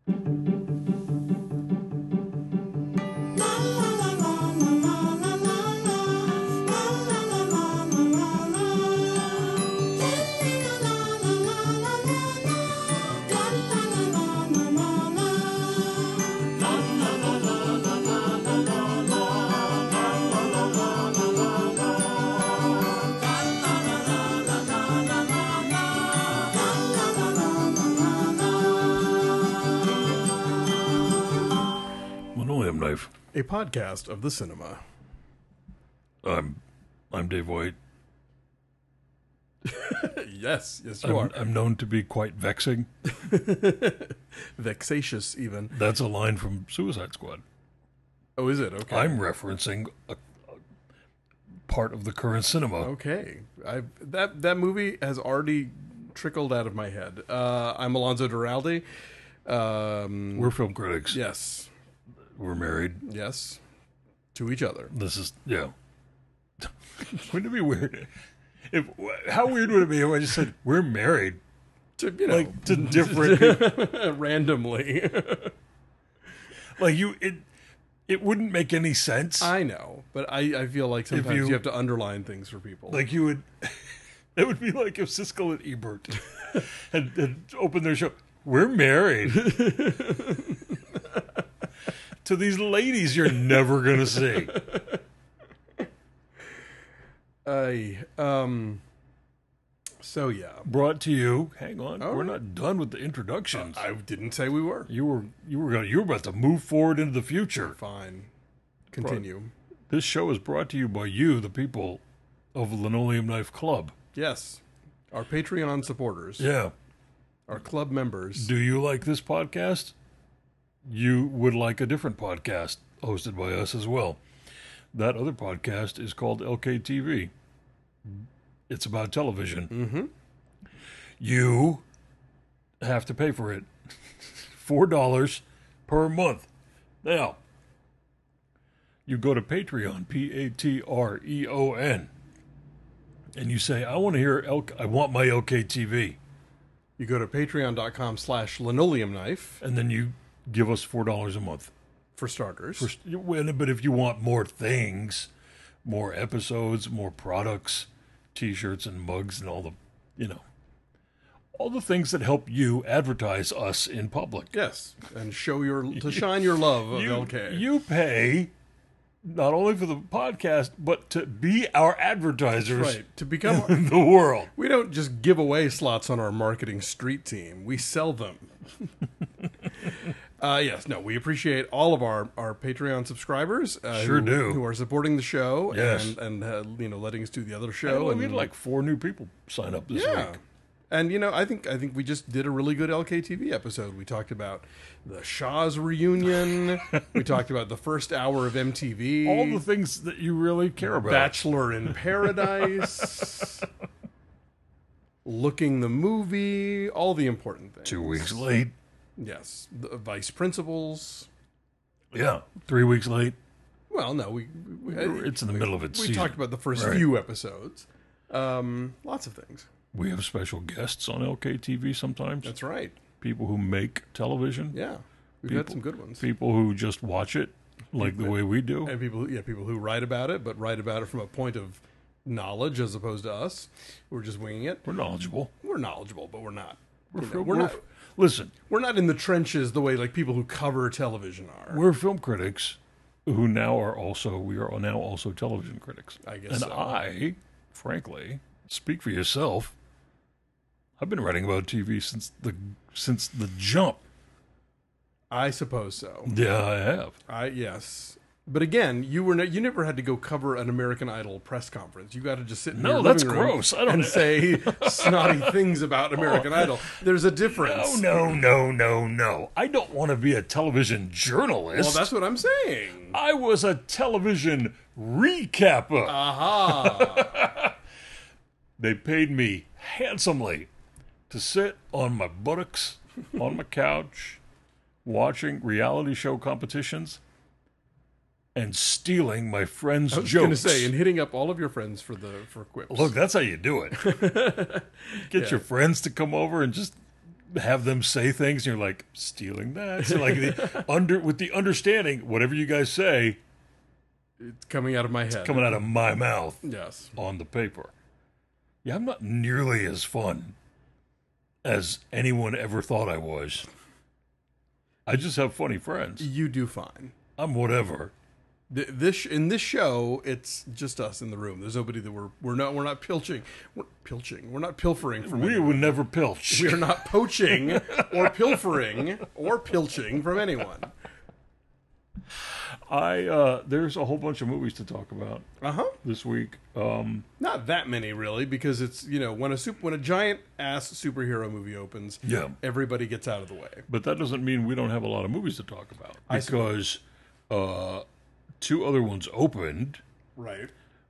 Linoleum Knife. A podcast of the cinema. I'm Dave White. Yes, you are. I'm known to be quite vexing. Vexatious, even. That's a line from Suicide Squad. Oh, is it? Okay. I'm referencing a part of the current cinema. Okay. That movie has already trickled out of my head. I'm Alonzo Duralde. We're film critics. Yes. We're married. Yes. To each other. This is, yeah. Wouldn't it be weird? How weird would it be if I just said, we're married? To, to different people. Randomly. It wouldn't make any sense. I know, but I feel like sometimes you have to underline things for people. Like you would, it would be like if Siskel and Ebert had opened their show. We're married to these ladies you're never going to see. So yeah. Brought to you. Hang on, All we're right. not done with the introductions. I didn't say we were. You were about to move forward into the future. Fine. Continue. This show is brought to you by you, the people of Linoleum Knife Club. Yes. Our Patreon supporters. Yeah. Our club members. Do you like this podcast? You would like a different podcast hosted by us as well. That other podcast is called LKTV. It's about television. Mm-hmm. You have to pay for it. $4 per month. Now, you go to Patreon, Patreon, and you say, I want to hear, I want my LKTV. You go to patreon.com/linoleumknife. And then you give us $4 a month. For starters. But if you want more things, more episodes, more products, T-shirts and mugs and all the, all the things that help you advertise us in public. Yes. And to shine your love of LK. You pay not only for the podcast, but to be our advertisers. Right. To become in the world. We don't just give away slots on our marketing street team. We sell them. Yes, no, we appreciate all of our Patreon subscribers. Who are supporting the show. Yes. And letting us do the other show. We had like 4 new people sign up this week. And, I think we just did a really good LKTV episode. We talked about the Shaw's reunion. We talked about the first hour of MTV. All the things that you really care about. Bachelor in Paradise. Looking the movie. All the important things. 2 weeks late. Yes. The Vice Principals. Yeah. 3 weeks late. Well, no, it's in the middle of its season. We talked about the first few episodes. Lots of things. We have special guests on LKTV sometimes. That's right. People who make television. Yeah. We've had some good ones. People who just watch it like the way we do. And people who write about it, but write about it from a point of knowledge as opposed to us. We're just winging it. We're knowledgeable. We're knowledgeable, but we're not. Listen. We're not in the trenches the way like people who cover television are. We're film critics who we are now also television critics. I guess and so. I, frankly, speak for yourself. I've been writing about TV since the jump. I suppose so. Yeah, I have. Yes. But again, you never had to go cover an American Idol press conference. You got to just sit in your that's living room gross. and say snotty things about American Idol. There's a difference. No. I don't want to be a television journalist. Well, that's what I'm saying. I was a television recapper. Aha. They paid me handsomely to sit on my buttocks, on my couch, watching reality show competitions and stealing my friends' jokes. I was going to say, and hitting up all of your friends for quips. Look, that's how you do it. Get your friends to come over and just, have them say things, and you're like, stealing that. So like with the understanding, whatever you guys say, It's coming out of my head. coming out of my mouth Yes. on the paper. Yeah, I'm not nearly as fun as anyone ever thought I was. I just have funny friends. You do fine. I'm whatever. In this show, it's just us in the room. There's nobody that we're not pilching. We're not pilfering from We anyone. would never pilch. We are not poaching or pilfering or pilching from anyone. There's a whole bunch of movies to talk about this week. Not that many really, because it's when a giant ass superhero movie opens, Yeah. everybody gets out of the way. But that doesn't mean we don't have a lot of movies to talk about, I see. because two other ones opened. Right.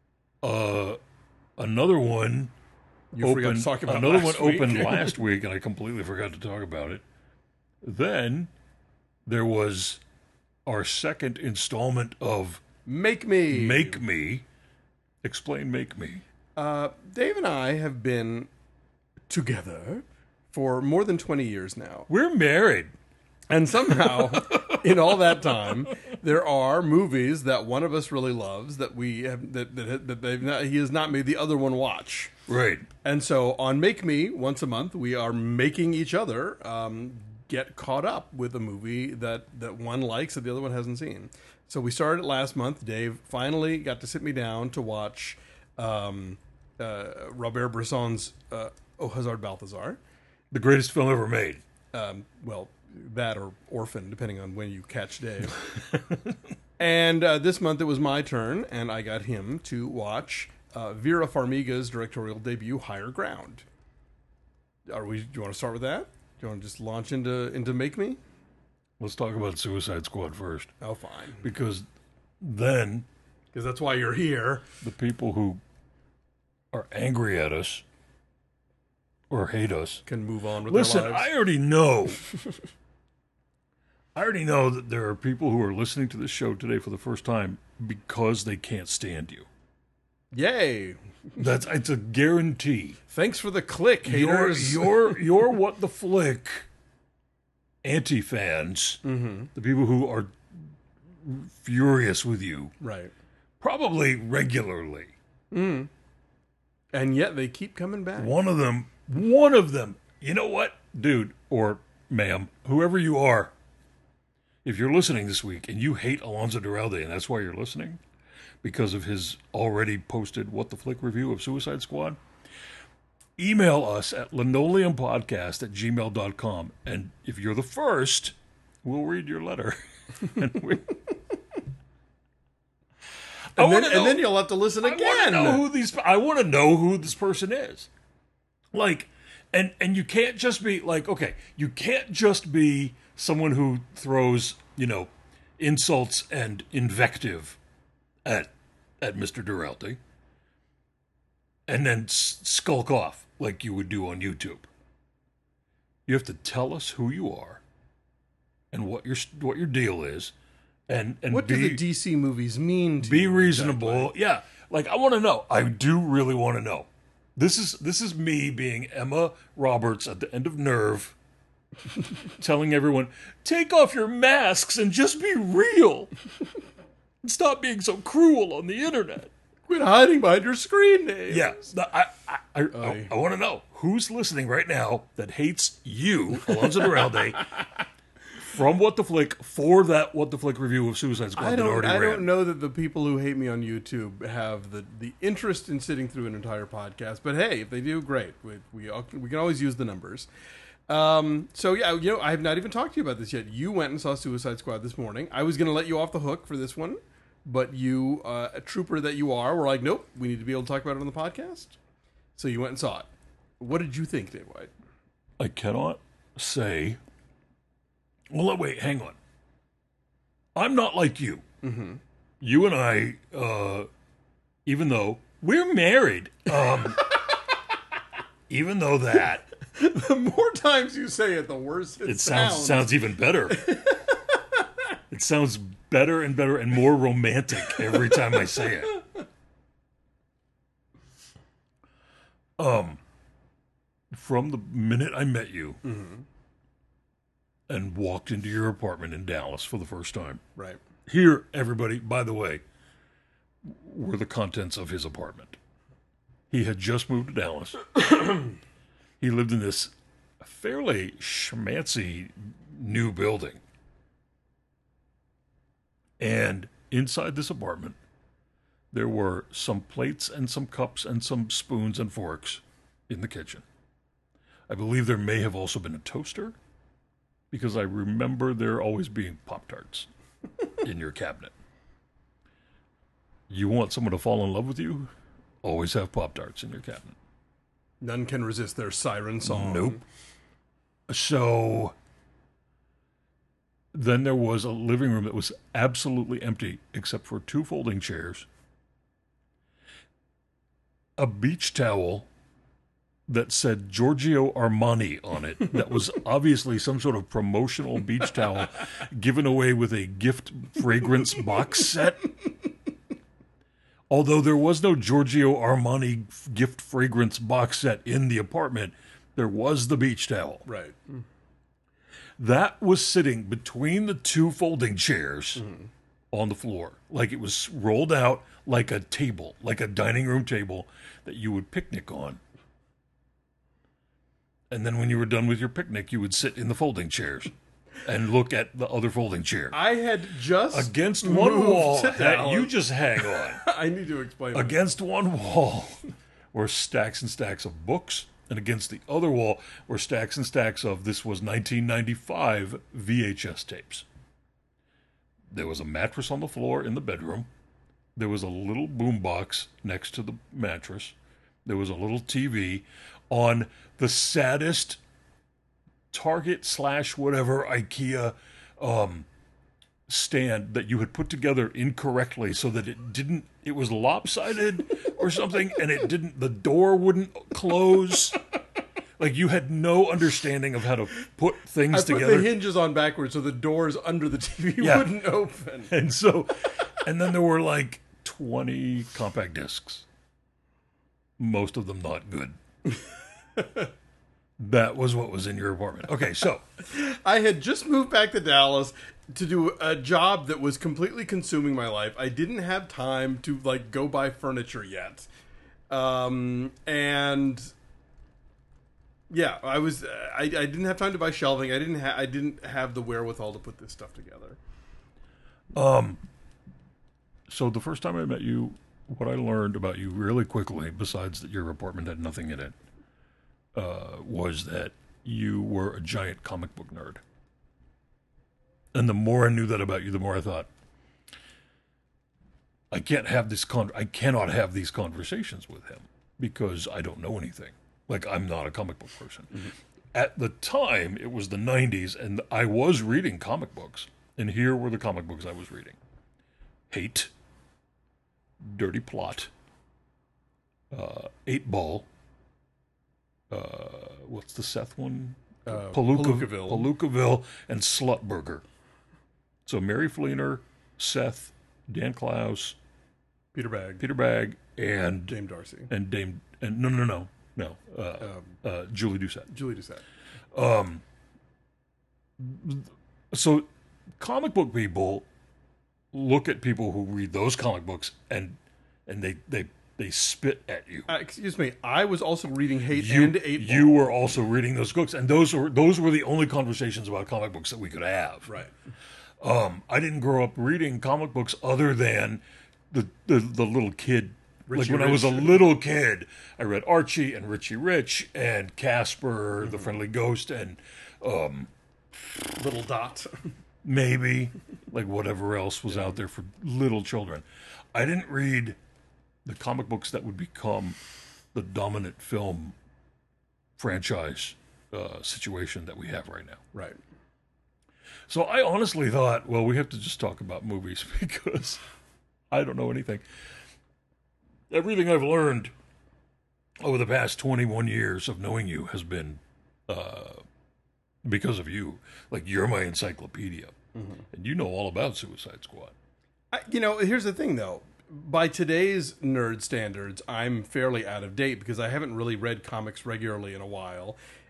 Another one You forgot to talk about another one last week. opened last week, and I completely forgot to talk about it. Then there was our second installment of Make Me. Make Me. Explain Make Me. Dave and I have been together for more than 20 years now. We're married. And somehow, in all that time, there are movies that one of us really loves that we have he has not made the other one watch. Right. And so on Make Me, once a month, we are making each other get caught up with a movie that one likes that the other one hasn't seen. So we started it last month. Dave finally got to sit me down to watch Robert Bresson's Au Hasard Balthazar. The greatest film ever made. Well, that or Orphan, depending on when you catch Dave. And this month it was my turn, and I got him to watch Vera Farmiga's directorial debut, Higher Ground. Do you want to start with that? Do you want to just launch into Make Me? Let's talk about Suicide Squad first. Oh, fine. Because then Because that's why you're here. the people who are angry at us or hate us, Can move on with listen, their lives. I already know. I already know that there are people who are listening to this show today for the first time because they can't stand you. Yay. It's a guarantee. Thanks for the click, haters. You're what the flick anti-fans, the people who are furious with you, Right. probably regularly. And yet they keep coming back. One of them, you know what, dude or ma'am, whoever you are, if you're listening this week and you hate Alonso Duralde and that's why you're listening, because of his already posted What the Flick review of Suicide Squad, email us at linoleumpodcast@gmail.com. And if you're the first, we'll read your letter. and then you'll have to listen I again. I want to know who this person is. Like, and you can't just be like, okay, you can't just be someone who throws, insults and invective at Mr. Duralde and then skulk off like you would do on YouTube. You have to tell us who you are and what your deal is, and What do the DC movies mean to be you? reasonable. Exactly? Yeah, like I want to know. I do really want to know. This is me being Emma Roberts at the end of Nerve, telling everyone, take off your masks and just be real. And stop being so cruel on the internet. Quit hiding behind your screen names. Yeah, I want to know who's listening right now that hates you, Alonso Duralde, from What the Flick for that What the Flick review of Suicide Squad I that already ran. don't know that the people who hate me on YouTube have the interest in sitting through an entire podcast. But hey, if they do, great. We can always use the numbers. So yeah, I have not even talked to you about this yet. You went and saw Suicide Squad this morning. I was going to let you off the hook for this one, but you, a trooper that you are, were like, nope, we need to be able to talk about it on the podcast. So you went and saw it. What did you think, Dave White? I cannot say. Well, wait, hang on. I'm not like you. Mm-hmm. You and I, even though we're married, even though that, The more times you say it, the worse it sounds even better. It sounds better and better and more romantic every time I say it. From the minute I met you, and walked into your apartment in Dallas for the first time. Right. Here, everybody, by the way, were the contents of his apartment. He had just moved to Dallas. He lived in this fairly schmancy new building. And inside this apartment, there were some plates and some cups and some spoons and forks in the kitchen. I believe there may have also been a toaster, because I remember there always being Pop-Tarts in your cabinet. You want someone to fall in love with you? Always have Pop-Tarts in your cabinet. None can resist their siren song. Nope. So then there was a living room that was absolutely empty except for 2 folding chairs, a beach towel that said Giorgio Armani on it. That was obviously some sort of promotional beach towel given away with a gift fragrance box set. Although there was no Giorgio Armani gift fragrance box set in the apartment, there was the beach towel. Right. That was sitting between the 2 folding chairs on the floor. Like it was rolled out like a table, like a dining room table that you would picnic on. And then when you were done with your picnic, you would sit in the folding chairs and look at the other folding chair. I had just Against one wall, down. you just hang on. I need to explain. Against one wall were stacks and stacks of books, and against the other wall were stacks and stacks of, this was 1995, VHS tapes. There was a mattress on the floor in the bedroom. There was a little boombox next to the mattress. There was a little TV on the saddest Target / whatever IKEA stand that you had put together incorrectly so that it was lopsided or something, and the door wouldn't close. Like you had no understanding of how to put things together. I put the hinges on backwards so the doors under the TV wouldn't open. And then there were like 20 compact discs. Most of them not good. That was what was in your apartment. Okay, so I had just moved back to Dallas to do a job that was completely consuming my life. I didn't have time to like go buy furniture yet. And yeah, I didn't have time to buy shelving. I didn't have the wherewithal to put this stuff together. So the first time I met you, what I learned about you really quickly, besides that your apartment had nothing in it, was that you were a giant comic book nerd. And the more I knew that about you, the more I thought, I cannot have these conversations with him because I don't know anything. Like, I'm not a comic book person. Mm-hmm. At the time, it was the 90s, and I was reading comic books. And here were the comic books I was reading. Hate, Dirty Plot, 8-Ball, what's the Seth one? Palookaville, and Slutburger. So Mary Fleener, Seth, Dan Klaus, Peter Bagg, and Dame Darcy, and Julie Doucette. So comic book people look at people who read those comic books and they spit at you. Excuse me, I was also reading Hate and 8-Ball. You were also reading those books, and those were the only conversations about comic books that we could have. Right. I didn't grow up reading comic books other than the little kid. Richie when Rich. I was a little kid, I read Archie and Richie Rich and Casper, the Friendly Ghost, and Little Dot. Maybe, like whatever else was out there for little children. I didn't read the comic books that would become the dominant film franchise situation that we have right now. Right. So I honestly thought, well, we have to just talk about movies because I don't know anything. Everything I've learned over the past 21 years of knowing you has been because of you. Like, you're my encyclopedia. Mm-hmm. And you know all about Suicide Squad. Here's the thing, though. By today's nerd standards, I'm fairly out of date because I haven't really read comics regularly in a while.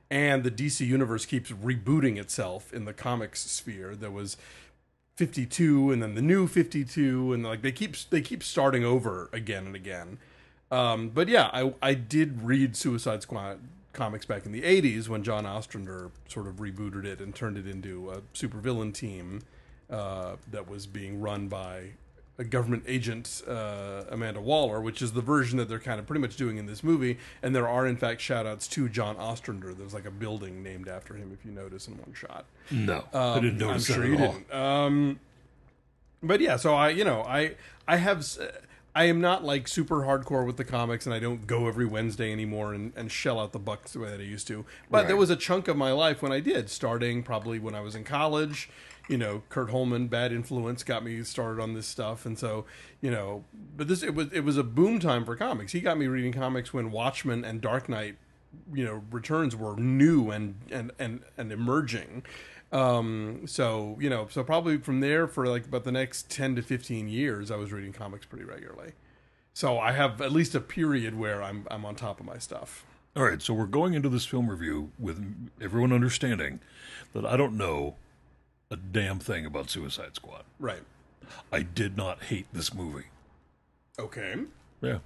and the DC universe keeps rebooting itself in the comics sphere. There was 52 and then the new 52, and like they keep starting over again and again. But yeah, I did read Suicide Squad comics back in the 80s when John Ostrander sort of rebooted it and turned it into a supervillain team that was being run by a government agent, Amanda Waller, which is the version that they're kind of pretty much doing in this movie. And there are, in fact, shout-outs to John Ostrander. There's like a building named after him, if you notice, in one shot. No, I didn't notice I'm sure that you at all. didn't. But yeah, so I am not like super hardcore with the comics, and I don't go every Wednesday anymore and shell out the bucks the way that I used to. But Right. there was a chunk of my life when I did, starting probably when I was in college. You know, Kurt Holman, Bad Influence, got me started on this stuff, and so but it was a boom time for comics. He got me reading comics when Watchmen and Dark Knight, Returns were new and emerging. So probably from there for like about the next 10 to 15 years, I was reading comics pretty regularly. So I have at least a period where I'm on top of my stuff. All right, so we're going into this film review with everyone understanding that I don't know a damn thing about Suicide Squad. Right. I did not hate this movie. Okay. Yeah.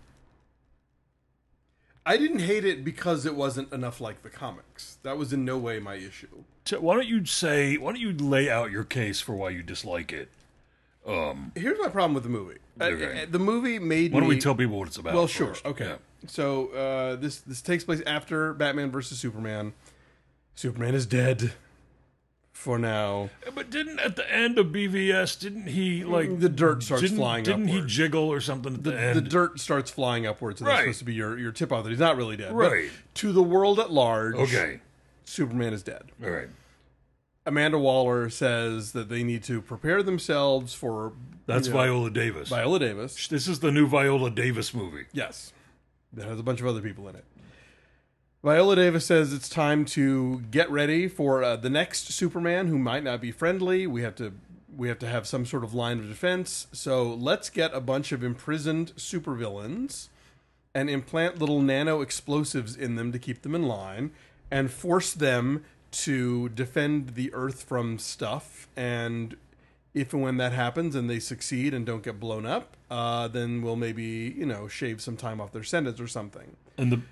I didn't hate it because it wasn't enough like the comics. That was in no way my issue. So why don't you lay out your case for why you dislike it? Here's my problem with the movie. Okay. The movie made Why don't me... we tell people what it's about? Well, sure. first? Okay. Yeah. So this takes place after Batman versus Superman. Superman is dead for now. But didn't at the end of BVS, didn't he like The dirt starts flying Didn't he upward. jiggle or something at the end? The dirt starts flying upwards, and that's Right. supposed to be your tip off that he's not really dead. Right. But to the world at large, Okay. Superman is dead. All right. Amanda Waller says that they need to prepare themselves for That's Viola Davis. Viola Davis. This is the new Viola Davis movie. Yes. That has a bunch of other people in it. Viola Davis says it's time to get ready for the next Superman who might not be friendly. We have to have some sort of line of defense. So let's get a bunch of imprisoned supervillains and implant little nano explosives in them to keep them in line and force them to defend the Earth from stuff. And if and when that happens and they succeed and don't get blown up, then we'll maybe, shave some time off their sentence or something. And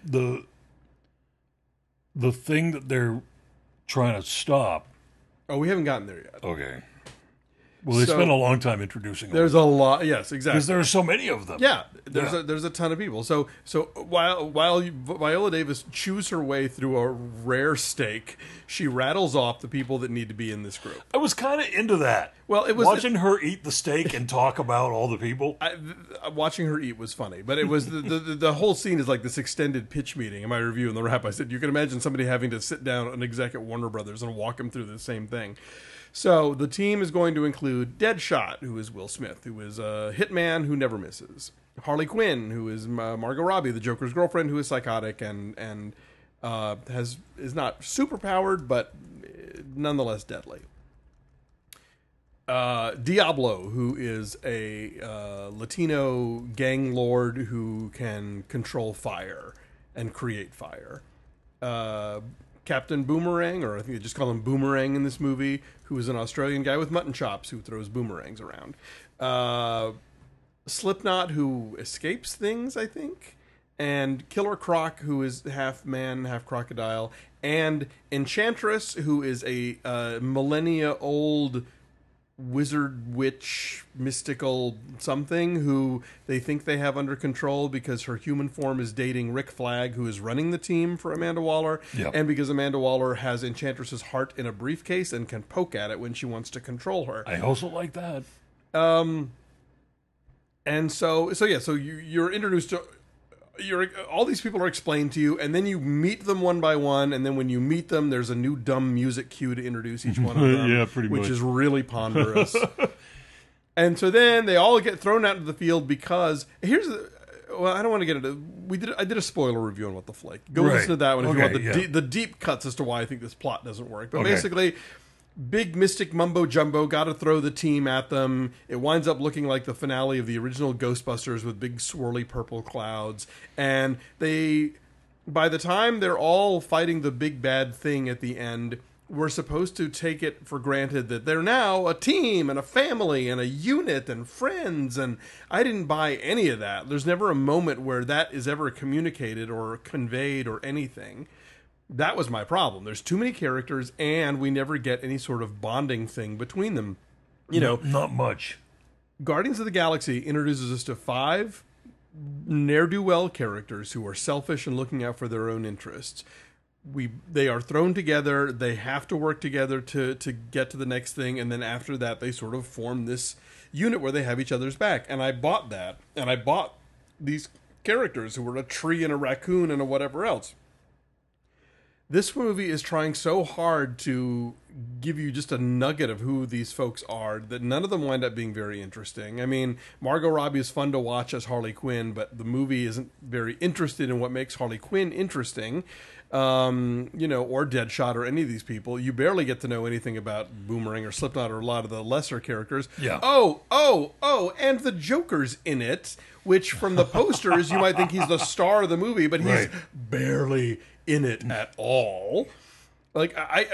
the thing that they're trying to stop. Oh, we haven't gotten there yet. Okay. Well, they So- spent a long time introducing them There's a lot. Yes, exactly. because there are so many of them. Yeah, there's Yeah. there's a ton of people. So while Viola Davis chews her way through a rare steak, she rattles off the people that need to be in this group. I was kind of into that. Well, it was Watching her eat the steak and talk about all the people. watching her eat was funny, but it was the whole scene is like this extended pitch meeting. In my review in the wrap, I said you can imagine somebody having to sit down an exec at Warner Brothers and walk him through the same thing. So the team is going to include Deadshot, who is Will Smith, who is a hitman who never misses. Harley Quinn, who is Margot Robbie, the Joker's girlfriend, who is psychotic and is not super powered, but nonetheless deadly. Diablo, who is a Latino gang lord who can control fire and create fire. Captain Boomerang, or I think they just call him Boomerang in this movie, who is an Australian guy with mutton chops who throws boomerangs around. Slipknot, who escapes things, I think. And Killer Croc, who is half man, half crocodile. And Enchantress, who is a millennia-old wizard, witch, mystical something who they think they have under control because her human form is dating Rick Flag, who is running the team for Amanda Waller, Yep. and because Amanda Waller has Enchantress's heart in a briefcase and can poke at it when she wants to control her. I also like that. And so you're introduced to all these people are explained to you, and then you meet them one by one, and then when you meet them, there's a new dumb music cue to introduce each one of them, Yeah, pretty which much. is really ponderous. And so then they all get thrown out into the field because I don't want to get into. I did a spoiler review on What the Flake. Go Right. listen to that one if you Okay, want yeah. the deep cuts as to why I think this plot doesn't work. But Okay. basically, big mystic mumbo jumbo, got to throw the team at them. It winds up looking like the finale of the original Ghostbusters with big swirly purple clouds, and they by the time they're all fighting the big bad thing at the end, we're supposed to take it for granted that they're now a team and a family and a unit and friends, and I didn't buy any of that. There's never a moment where that is ever communicated or conveyed or anything. That was my problem. There's too many characters, and we never get any sort of bonding thing between them. You know, Not much. Guardians of the Galaxy introduces us to 5 ne'er-do-well characters who are selfish and looking out for their own interests. They are thrown together. They have to work together to get to the next thing, and then after that, they sort of form this unit where they have each other's back. And I bought that, and I bought these characters who were a tree and a raccoon and a whatever else. This movie is trying so hard to give you just a nugget of who these folks are that none of them wind up being very interesting. I mean, Margot Robbie is fun to watch as Harley Quinn, but the movie isn't very interested in what makes Harley Quinn interesting. You know, or Deadshot or any of these people. You barely get to know anything about Boomerang or Slipknot or a lot of the lesser characters. Yeah. Oh, and the Joker's in it, which from the posters you might think he's the star of the movie, but he's Right. barely in it at all. Like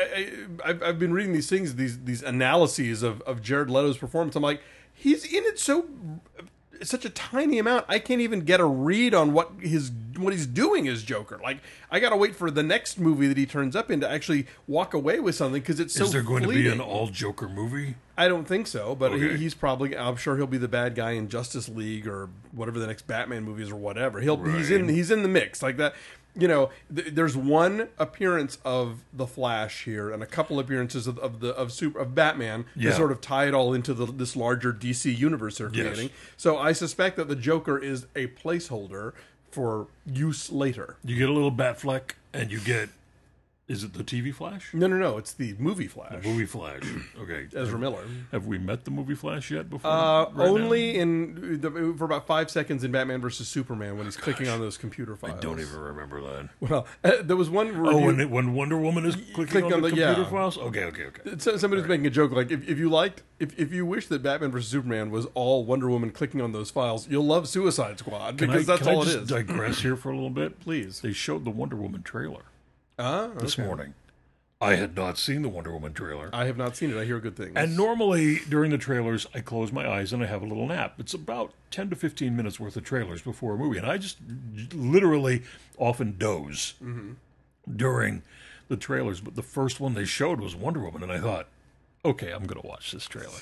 I've been reading these things, these analyses of Jared Leto's performance. I'm like, he's in it such a tiny amount. I can't even get a read on what he's doing as Joker. Like, I gotta wait for the next movie that he turns up in to actually walk away with something because it's so. Is there going fleeting. to be an all Joker movie? I don't think so, but Okay. he's probably. I'm sure he'll be the bad guy in Justice League or whatever the next Batman movie is or whatever. He's Right. he's in the mix like that. You know, there's one appearance of the Flash here, and a couple appearances of Batman Yeah. to sort of tie it all into this larger DC universe they're Yes. creating. So I suspect that the Joker is a placeholder for use later. You get a little Batfleck, and you get. Is it the TV Flash? No, it's the movie Flash. Movie Flash. Okay. Ezra Miller. Have we met the movie Flash yet before? right Only for about 5 seconds in Batman versus Superman when he's clicking on those computer now? files. I don't even remember that. Well, there was one review. Oh, when Wonder Woman is clicking on the computer yeah. files? Okay. Somebody's making a joke like if you wish that Batman versus Superman was all Wonder Woman clicking on those files, you'll love Suicide Squad because that's all I it just is. digress here for a little bit? Please. They showed the Wonder Woman trailer this Okay. morning. I had not seen the Wonder Woman trailer. I have not seen it. I hear good things. And normally during the trailers, I close my eyes and I have a little nap. It's about 10 to 15 minutes worth of trailers before a movie. And I just literally often doze during the trailers. But the first one they showed was Wonder Woman. And I thought, okay, I'm going to watch this trailer.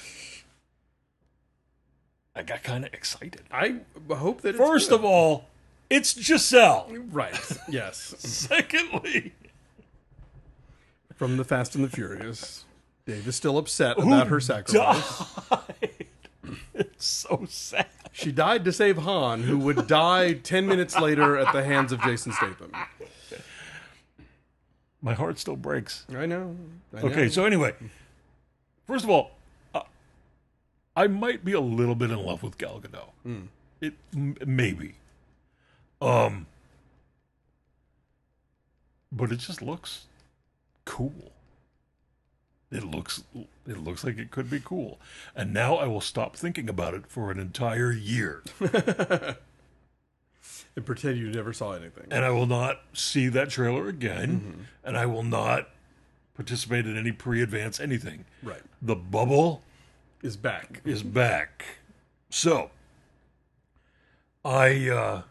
I got kind of excited. I hope that First of all, it's Giselle. right, yes, Secondly, from the Fast and the Furious, Dave is still upset about her sacrifice. died. It's so sad. She died to save Han, who would die 10 minutes later at the hands of Jason Statham. My heart still breaks. I know. Okay, so anyway, first of all, I might be a little bit in love with Gal Gadot. Maybe. But it just looks cool. It looks like it could be cool. And now I will stop thinking about it for an entire year. And pretend you never saw anything. And I will not see that trailer again. And I will not participate in any pre-advance anything. Right. The bubble Is back. is back. So, the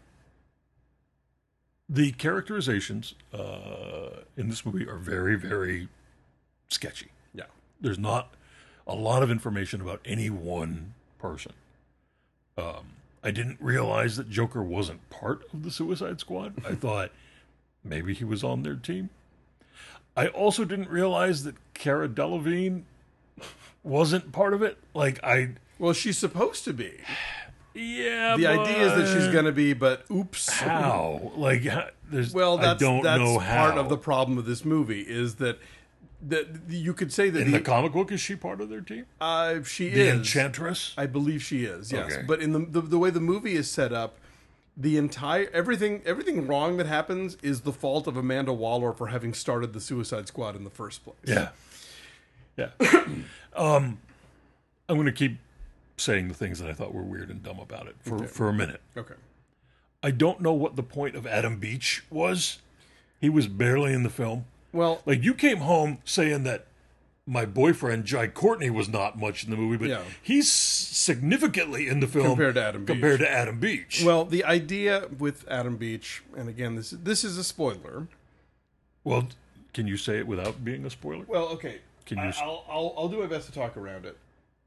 characterizations in this movie are very, very sketchy. Yeah. There's not a lot of information about any one person. I didn't realize that Joker wasn't part of the Suicide Squad. I thought maybe he was on their team. I also didn't realize that Cara Delevingne wasn't part of it. Well, she's supposed to be. Yeah, The idea is that she's going to be, but oops. how? There's. Well, I don't know how. part of the problem of this movie is that you could say that In the comic book, is she part of their team? she The is. Enchantress. I believe she is. Yes, Okay. but in the way the movie is set up, the entire everything wrong that happens is the fault of Amanda Waller for having started the Suicide Squad in the first place. Yeah. I'm going to keep saying the things that I thought were weird and dumb about it for a minute. Okay. I don't know what the point of Adam Beach was. He was barely in the film. Well, Like, you came home saying that my boyfriend, Jai Courtney, was not much in the movie, but Yeah. he's significantly in the film Compared to Adam Beach. Compared to Adam Beach. well, the idea with Adam Beach, and again, this is a spoiler. Well, can you say it without being a spoiler? Well, okay. Can you? I'll do my best to talk around it.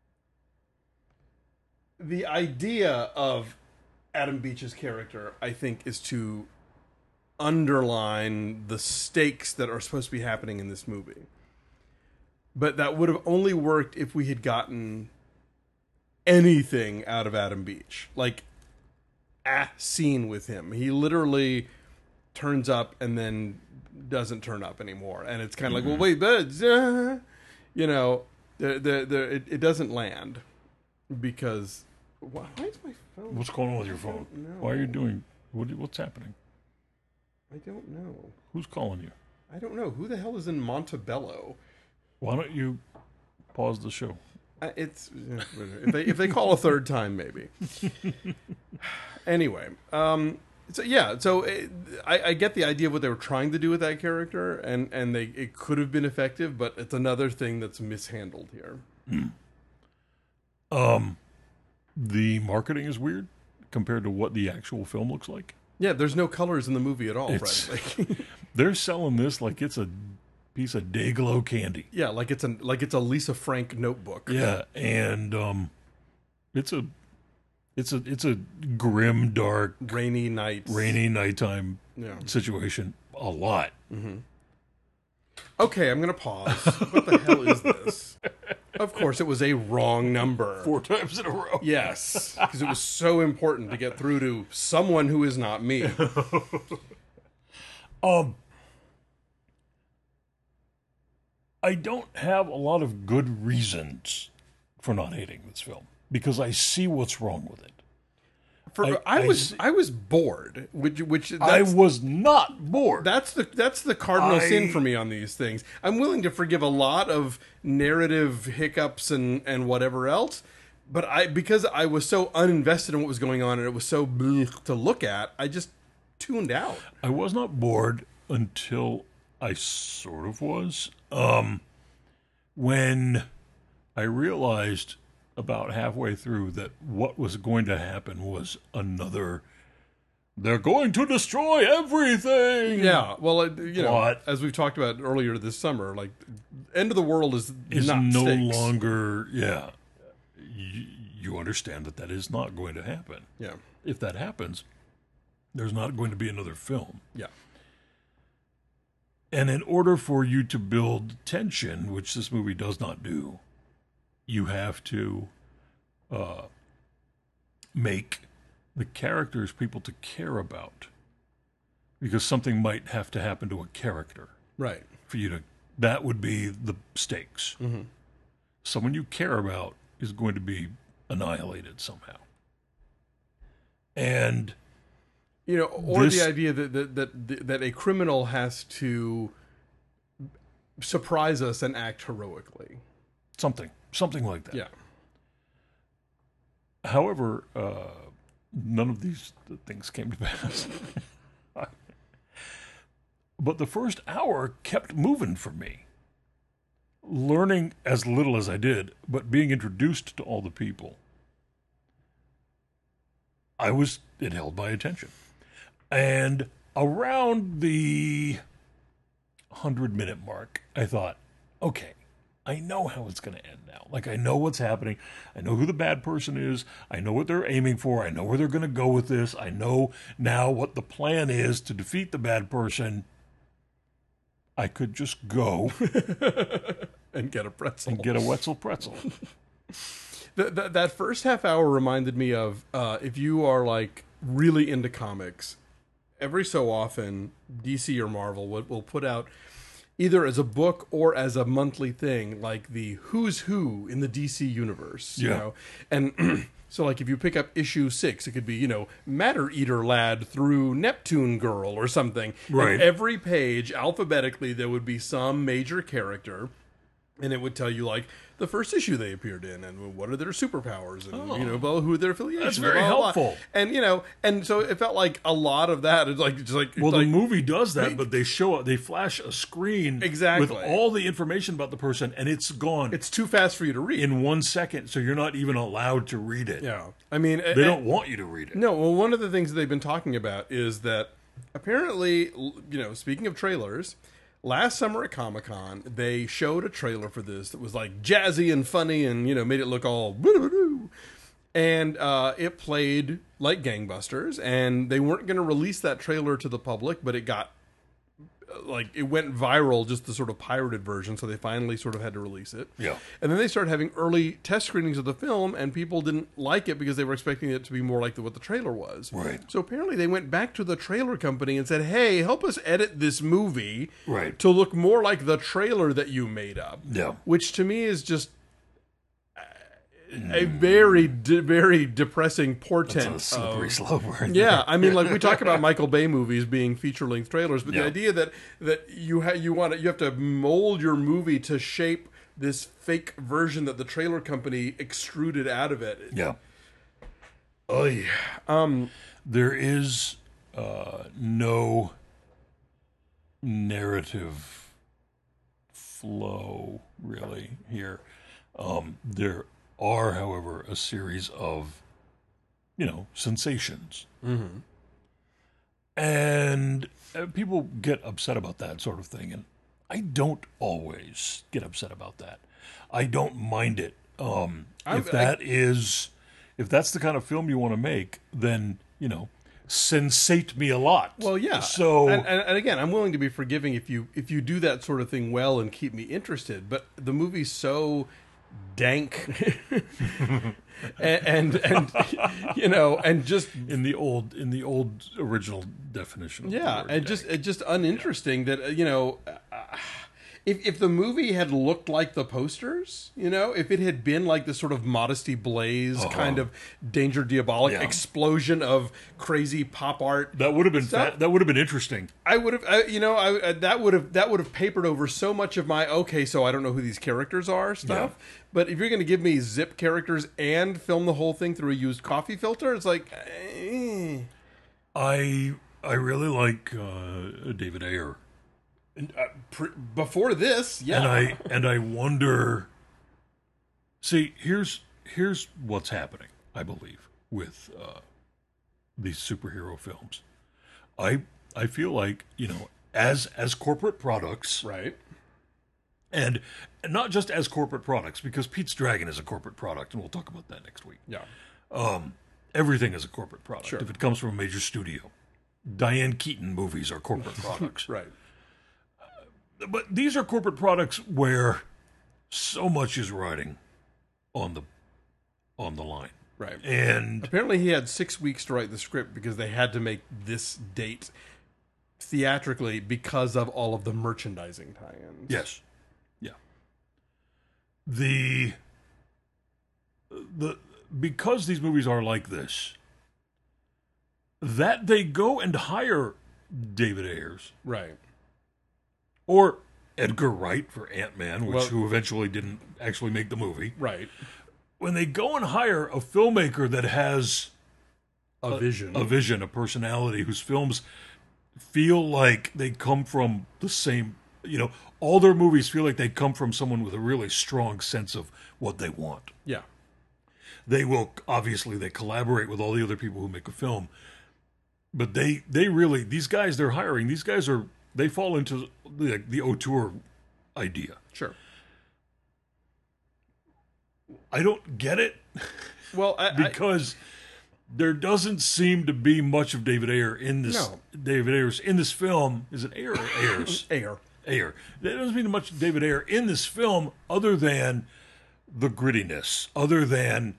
The idea of Adam Beach's character, I think, is to underline the stakes that are supposed to be happening in this movie. But that would have only worked if we had gotten anything out of Adam Beach. Like, a scene with him. He literally turns up and then doesn't turn up anymore. And it's kind of like, well, wait, but, you know, it doesn't land. Because, why is my phone? What's going on with your phone? Why are you doing? What's happening? I don't know. Who's calling you? I don't know. Who the hell is in Montebello? Why don't you pause the show? It's if they call a third time, maybe. Anyway, so I get the idea of what they were trying to do with that character, and it could have been effective, but it's another thing that's mishandled here. The marketing is weird compared to what the actual film looks like. Yeah, there's no colors in the movie at all, It's- frankly. They're selling this like it's a piece of Day-Glo candy. Yeah, like it's a Lisa Frank notebook. Yeah, and it's a grim, dark, Rainy nights. rainy nighttime Yeah. situation. A lot. Okay, I'm gonna pause. What the hell is this? Of course, it was a wrong number. 4 times in a row. Yes, because it was so important to get through to someone who is not me. I don't have a lot of good reasons for not hating this film because I see what's wrong with it. I was bored, which I that's, was not bored. that's the cardinal I- sin for me on these things. I'm willing to forgive a lot of narrative hiccups and whatever else, but because I was so uninvested in what was going on and it was so bleh to look at, I just tuned out. I was not bored until I sort of was. When I realized about halfway through that what was going to happen was another, they're going to destroy everything. Yeah, well, Plot. as we've talked about earlier this summer, like end of the world is not no stakes. longer, yeah. You understand that is not going to happen. Yeah, If that happens, there's not going to be another film. yeah. And in order for you to build tension, which this movie does not do, you have to make the characters people to care about. Because something might have to happen to a character Right. for you to... That would be the stakes. Mm-hmm. Someone you care about is going to be annihilated somehow. And... Or This- the idea that a criminal has to surprise us and act heroically. something like that. Yeah. However, none of these things came to pass. But the first hour kept moving for me. Learning as little as I did, but being introduced to all the people. It held my attention. And around the 100-minute mark, I thought, okay, I know how it's going to end now. Like, I know what's happening. I know who the bad person is. I know what they're aiming for. I know where they're going to go with this. I know now what the plan is to defeat the bad person. I could just go And get a pretzel. and get a Wetzel pretzel. That first half hour reminded me of if you are like really into comics, every so often DC or Marvel will put out either as a book or as a monthly thing, like the who's who in the DC universe. You Yeah. know? And so like if you pick up issue 6, it could be, Matter Eater Lad through Neptune Girl or something. Right. And every page, alphabetically, there would be some major character. And it would tell you, like, the first issue they appeared in, and what are their superpowers, and you know, well, who are their affiliations. That's very blah, blah, blah. helpful. And you know, and so it felt like a lot of that is like just like Well, like, the movie does that, but they flash a screen Exactly. with all the information about the person, and it's gone. it's too fast for you to read. in 1 second, so you're not even allowed to read it. Yeah, I mean, They don't want you to read it. No, well, one of the things that they've been talking about is that apparently, you know, speaking of trailers, last summer at Comic-Con, they showed a trailer for this that was like jazzy and funny and, you know, made it look all... And it played like gangbusters, and they weren't going to release that trailer to the public, but it got... like it went viral, just the sort of pirated version, so they finally sort of had to release it. Yeah. And then they started having early test screenings of the film, and people didn't like it because they were expecting it to be more like what the trailer was. Right. So apparently they went back to the trailer company and said, hey, help us edit this movie Right. to look more like the trailer that you made up. Yeah. Which to me is just a very, very depressing portent It's a slippery of... slope. Right Yeah, there. I mean, like we talk about Michael Bay movies being feature-length trailers, but Yeah. the idea that you have to mold your movie to shape this fake version that the trailer company extruded out of it. Yeah. Oy. There is no narrative flow really here. There are, however, a series of, you know, sensations. Mm-hmm. And people get upset about that sort of thing. And I don't always get upset about that. I don't mind it. If that's the kind of film you want to make, then, you know, sensate me a lot. Well, yeah. So and again, I'm willing to be forgiving if you do that sort of thing well and keep me interested. But the movie's so dank, and you know, and just in the old original definition. Of the yeah, word and dank. just uninteresting that you know. If the movie had looked like the posters, you know, if it had been like this sort of Modesty Blaze kind of Danger Diabolic Yeah. explosion of crazy pop art, that would have been stuff, that would have been interesting. I would have, you know, that would have papered over so much of my okay, so I don't know who these characters are stuff. Yeah. But if you're going to give me zip characters and film the whole thing through a used coffee filter, it's like, I really like David Ayer. before this, yeah, And I wonder. See, here's what's happening. I believe with these superhero films. I feel like, you know, as corporate products, right. and not just as corporate products, because Pete's Dragon is a corporate product, and we'll talk about that next week. Yeah. Everything is a corporate product Sure. if it comes from a major studio. Diane Keaton movies are corporate products. Right. But these are corporate products where so much is riding on the line. Right. And Apparently he had 6 weeks to write the script because they had to make this date theatrically because of all of the merchandising tie-ins. yes. Yeah. The because these movies are like this, that they go and hire David Ayers Right. or Edgar Wright for Ant-Man, Well- who eventually didn't actually make the movie. Right. When they go and hire a filmmaker that has A vision. a personality, whose films feel like they come from the same, you know, all their movies feel like they come from someone with a really strong sense of what they want. Yeah. They will, obviously, they collaborate with all the other people who make a film, but they really, these guys they're hiring, these guys they fall into the auteur idea. Sure. I don't get it Well, because there doesn't seem to be much of David Ayer in this. No. David Ayers in this film. Is it Ayer or Ayers? Air. Ayer. There doesn't mean much David Ayer in this film other than the grittiness, other than.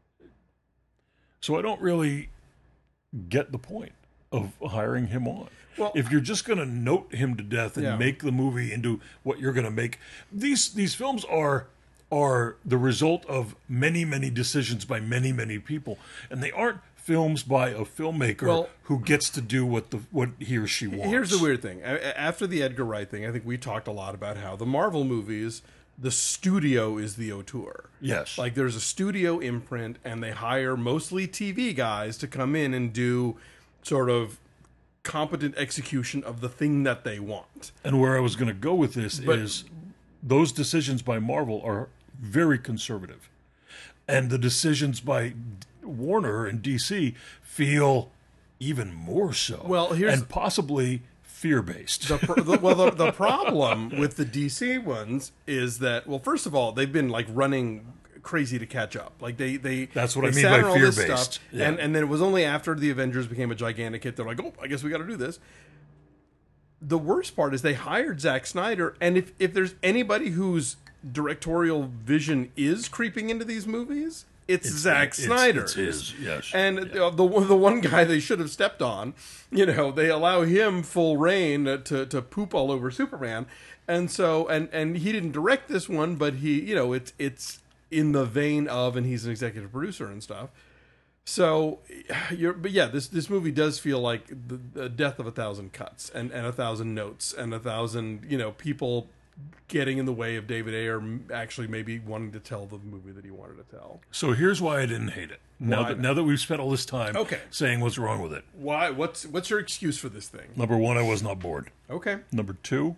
So I don't really get the point of hiring him on. Well- if you're just going to note him to death and Yeah. make the movie into what you're going to make, these films are the result of many, many decisions by many, many people, and they aren't films by a filmmaker Well- who gets to do what he or she wants. Here's the weird thing. After the Edgar Wright thing, I think we talked a lot about how the Marvel movies the studio is the auteur. Yes. Like there's a studio imprint, and they hire mostly TV guys to come in and do sort of competent execution of the thing that they want. And where I was going to go with this is those decisions by Marvel are very conservative. And the decisions by Warner and DC feel even more so. Well, here's... and possibly fear-based. The problem with the DC ones is that, well, first of all, they've been like running crazy to catch up. Like that's what I mean sat by on all this fear-based. stuff, Yeah. and then it was only after the Avengers became a gigantic hit, they're like, oh, I guess we got to do this. The worst part is they hired Zack Snyder, and if there's anybody whose directorial vision is creeping into these movies, it's Zack Snyder. It's his, yes. And the one guy they should have stepped on, they allow him full reign to poop all over Superman, and so and he didn't direct this one, but he it's in the vein of, and he's an executive producer and stuff. So, this movie does feel like the death of 1,000 cuts and 1,000 notes and 1,000 people getting in the way of David Ayer actually maybe wanting to tell the movie that he wanted to tell. So here's why I didn't hate it. Now that we've spent all this time saying what's wrong with it. Why? What's your excuse for this thing? Number one, I was not bored. Okay. Number two,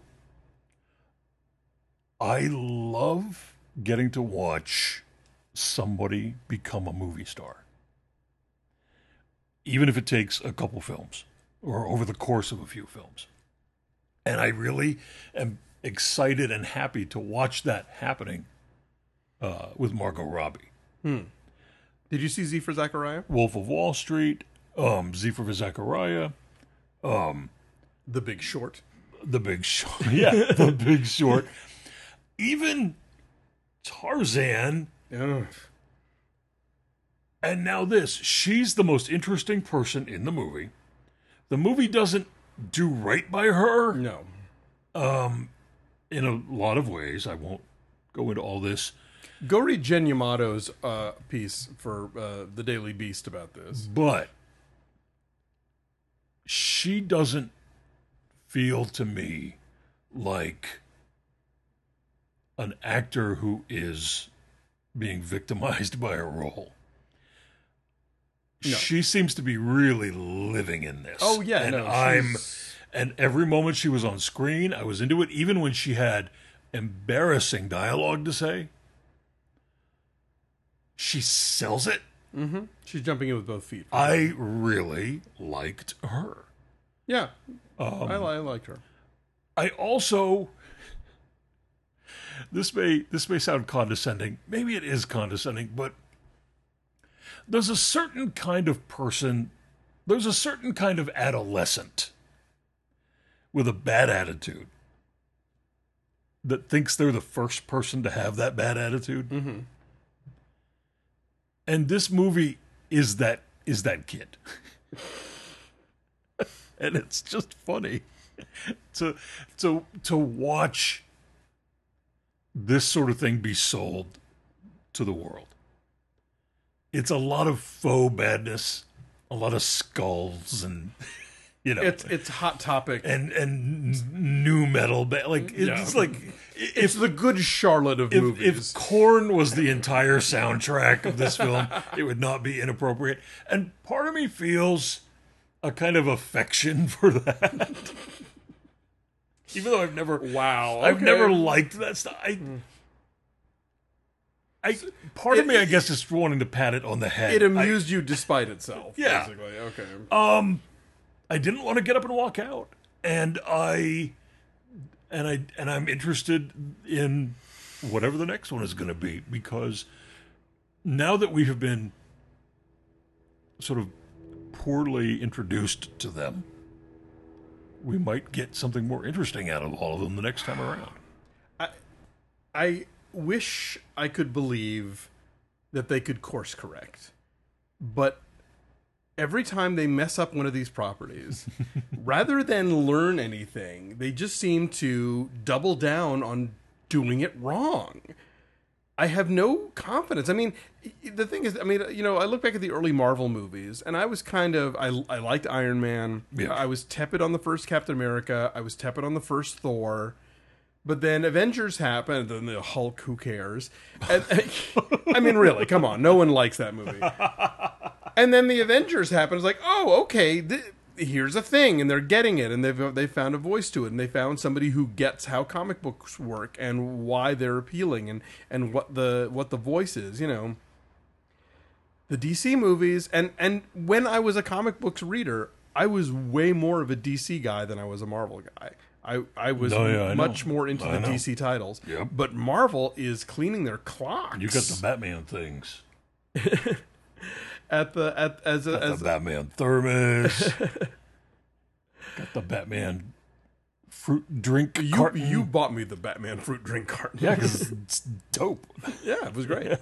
I love getting to watch somebody become a movie star. Even if it takes a couple films or over the course of a few films. And I really am excited and happy to watch that happening with Margot Robbie. Did you see Z for Zachariah? Wolf of Wall Street, Z for Zachariah, The Big Short. The Big Short. Yeah, The Big Short. Even Tarzan. Ugh. And now this. She's the most interesting person in the movie. The movie doesn't do right by her. No. In a lot of ways. I won't go into all this. Go read Jen Yamato's piece for the Daily Beast about this. But she doesn't feel to me like an actor who is being victimized by a role. No. She seems to be really living in this. Oh, yeah. And and every moment she was on screen, I was into it, even when she had embarrassing dialogue to say. She sells it. Mm-hmm. She's jumping in with both feet. I really liked her. Yeah. I liked her. I also... This may sound condescending. Maybe it is condescending, but there's a certain kind of person, there's a certain kind of adolescent with a bad attitude that thinks they're the first person to have that bad attitude. Mm-hmm. And this movie is that kid. And it's just funny to watch this sort of thing be sold to the world. It's a lot of faux badness, a lot of skulls, and it's Hot Topic and new metal. It's the Good Charlotte of movies. If Korn was the entire soundtrack of this film, it would not be inappropriate. And part of me feels a kind of affection for that. Even though I've never never liked that stuff. Part of me, I guess, is wanting to pat it on the head. It amused you despite itself. Yeah. Basically. Okay. I didn't want to get up and walk out, and I'm interested in whatever the next one is going to be, because now that we have been sort of poorly introduced to them, we might get something more interesting out of all of them the next time around. I wish I could believe that they could course correct, but every time they mess up one of these properties, rather than learn anything, they just seem to double down on doing it wrong. I have no confidence. I mean, the thing is, I look back at the early Marvel movies, and I was I liked Iron Man. Yeah. I was tepid on the first Captain America. I was tepid on the first Thor. But then Avengers happen, and then the Hulk, who cares? And, I mean, really, come on. No one likes that movie. And then the Avengers happen. It's like, oh, okay, here's a thing, and they're getting it, and they found a voice to it, and they found somebody who gets how comic books work and why they're appealing, and what the voice is, you know. The DC movies, and when I was a comic books reader, I was way more of a DC guy than I was a Marvel guy. I was much more into the DC titles. Yep. But Marvel is cleaning their clocks. You got the Batman things. As the Batman thermos. Got the Batman fruit drink carton. You bought me the Batman fruit drink carton. Yeah, because it's dope. Yeah, it was great.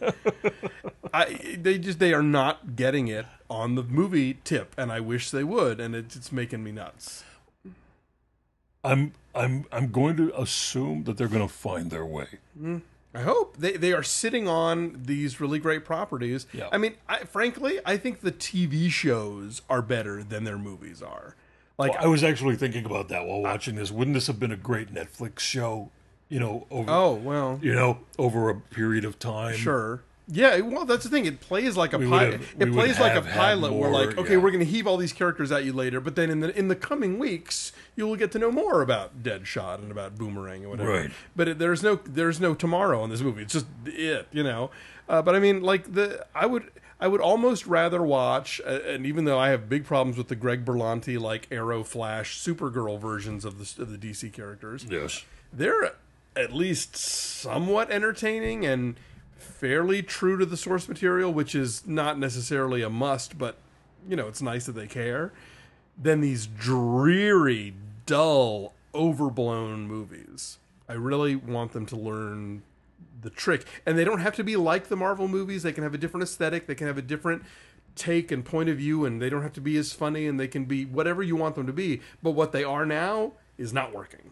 They are not getting it on the movie tip, and I wish they would, and it's making me nuts. I'm going to assume that they're going to find their way. I hope they are sitting on these really great properties. Yeah. I mean, frankly, I think the TV shows are better than their movies are. Like, I was actually thinking about that while watching this. Wouldn't this have been a great Netflix show? You know, over a period of time. Sure. Yeah, well, that's the thing. It plays like a pilot. It plays like a pilot where, like, okay, we're going to heave all these characters at you later, but then in the coming weeks, you will get to know more about Deadshot and about Boomerang and whatever. Right. But there's no tomorrow in this movie. It's just it, you know. But I mean, like I would almost rather watch, and even though I have big problems with the Greg Berlanti like Arrow, Flash, Supergirl versions of the DC characters. Yes. They're at least somewhat entertaining and fairly true to the source material, which is not necessarily a must, but, you know, it's nice that they care, than these dreary, dull, overblown movies. I really want them to learn the trick. And they don't have to be like the Marvel movies. They can have a different aesthetic. They can have a different take and point of view, and they don't have to be as funny, and they can be whatever you want them to be. But what they are now is not working.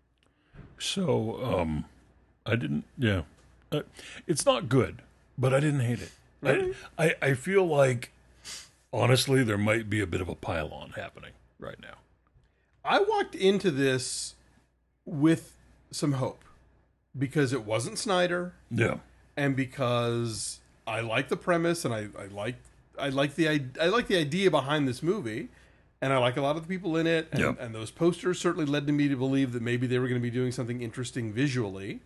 So, I didn't, yeah. It's not good, but I didn't hate it. Really? I feel like, honestly, there might be a bit of a pile-on happening right now. I walked into this with some hope because it wasn't Snyder. Yeah. And because I like the premise, and I like the idea behind this movie, and I like a lot of the people in it, and, Yep. and those posters certainly led to me to believe that maybe they were going to be doing something interesting visually.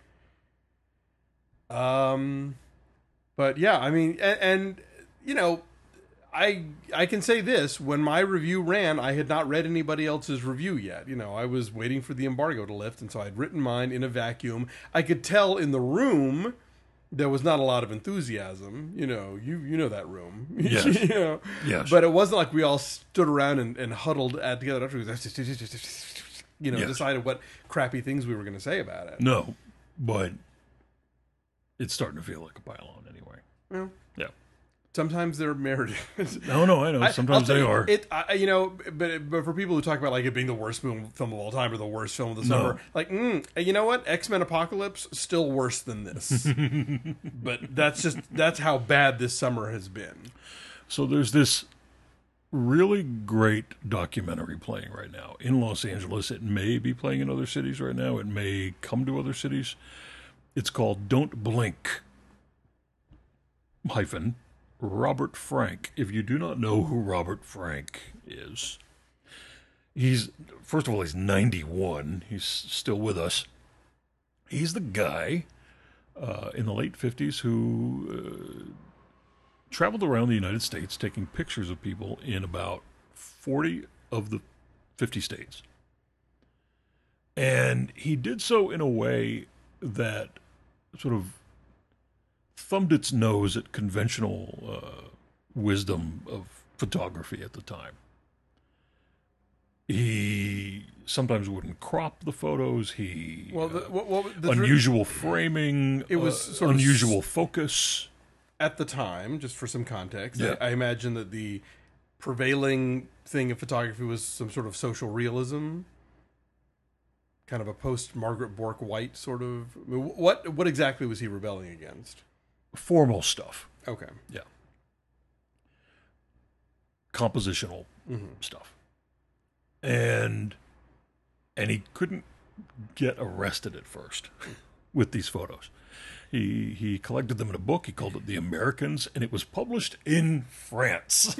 But yeah, I mean, and you know, I can say this: when my review ran, I had not read anybody else's review yet. You know, I was waiting for the embargo to lift, and so I'd written mine in a vacuum. I could tell in the room there was not a lot of enthusiasm. You know, you know that room. Yes. You know? Yes. But it wasn't like we all stood around and huddled together after you know, Yes. decided what crappy things we were going to say about it. No, but it's starting to feel like a pile-on anyway. Well, Yeah. sometimes they're merited. No, I know. Sometimes they are. You know, but for people who talk about like it being the worst film of all time or the worst film of the summer, like, you know what? X-Men Apocalypse still worse than this. But that's how bad this summer has been. So there's this really great documentary playing right now in Los Angeles. It may be playing in other cities right now. It may come to other cities. It's called Don't Blink, Robert Frank. If you do not know who Robert Frank is, first of all, he's 91. He's still with us. He's the guy in the late 50s who traveled around the United States taking pictures of people in about 40 of the 50 states. And he did so in a way that sort of thumbed its nose at conventional wisdom of photography at the time. He sometimes wouldn't crop the photos. Unusual framing. It was sort of unusual focus. At the time, just for some context, Yeah. I imagine that the prevailing thing in photography was some sort of social realism, kind of a post-Margaret Bork White sort of. What exactly was he rebelling against? Formal stuff. Okay. Yeah. Compositional stuff. And he couldn't get arrested at first with these photos. He collected them in a book. He called it The Americans, and it was published in France.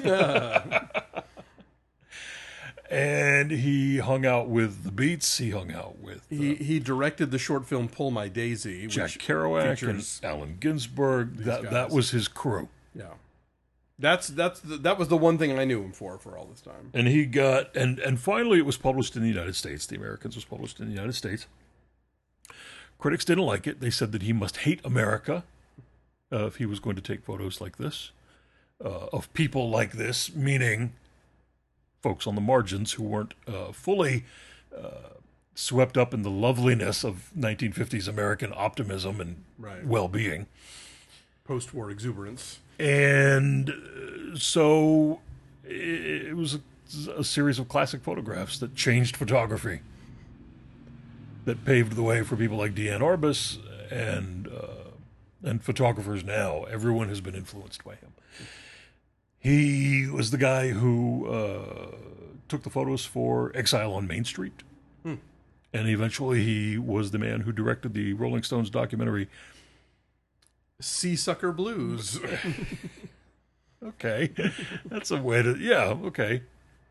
And he hung out with the Beats. He hung out with He directed the short film Pull My Daisy, Jack which Kerouac features and Allen Ginsberg. That guys. was his crew. Yeah, that was the one thing I knew him for all this time. And he got and finally it was published in the United States. The Americans was published in the United States. Critics didn't like it. They said that he must hate America if he was going to take photos like this of people like this, meaning folks on the margins who weren't fully swept up in the loveliness of 1950s American optimism and Right. well-being. Post-war exuberance. And so it was a series of classic photographs that changed photography, that paved the way for people like Deanne Arbus and photographers now. Everyone has been influenced by him. He was the guy who took the photos for Exile on Main Street. And eventually he was the man who directed the Rolling Stones documentary Seasucker Blues. Okay. That's a way to, yeah, okay.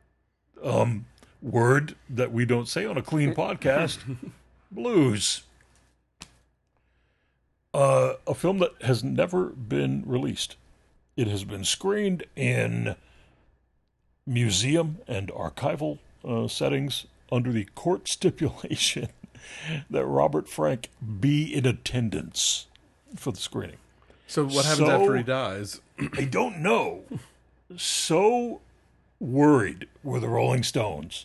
Word that we don't say on a clean podcast. Blues. A film that has never been released. It has been screened in museum and archival settings under the court stipulation that Robert Frank be in attendance for the screening. So what happens after he dies? I don't know. So worried were the Rolling Stones.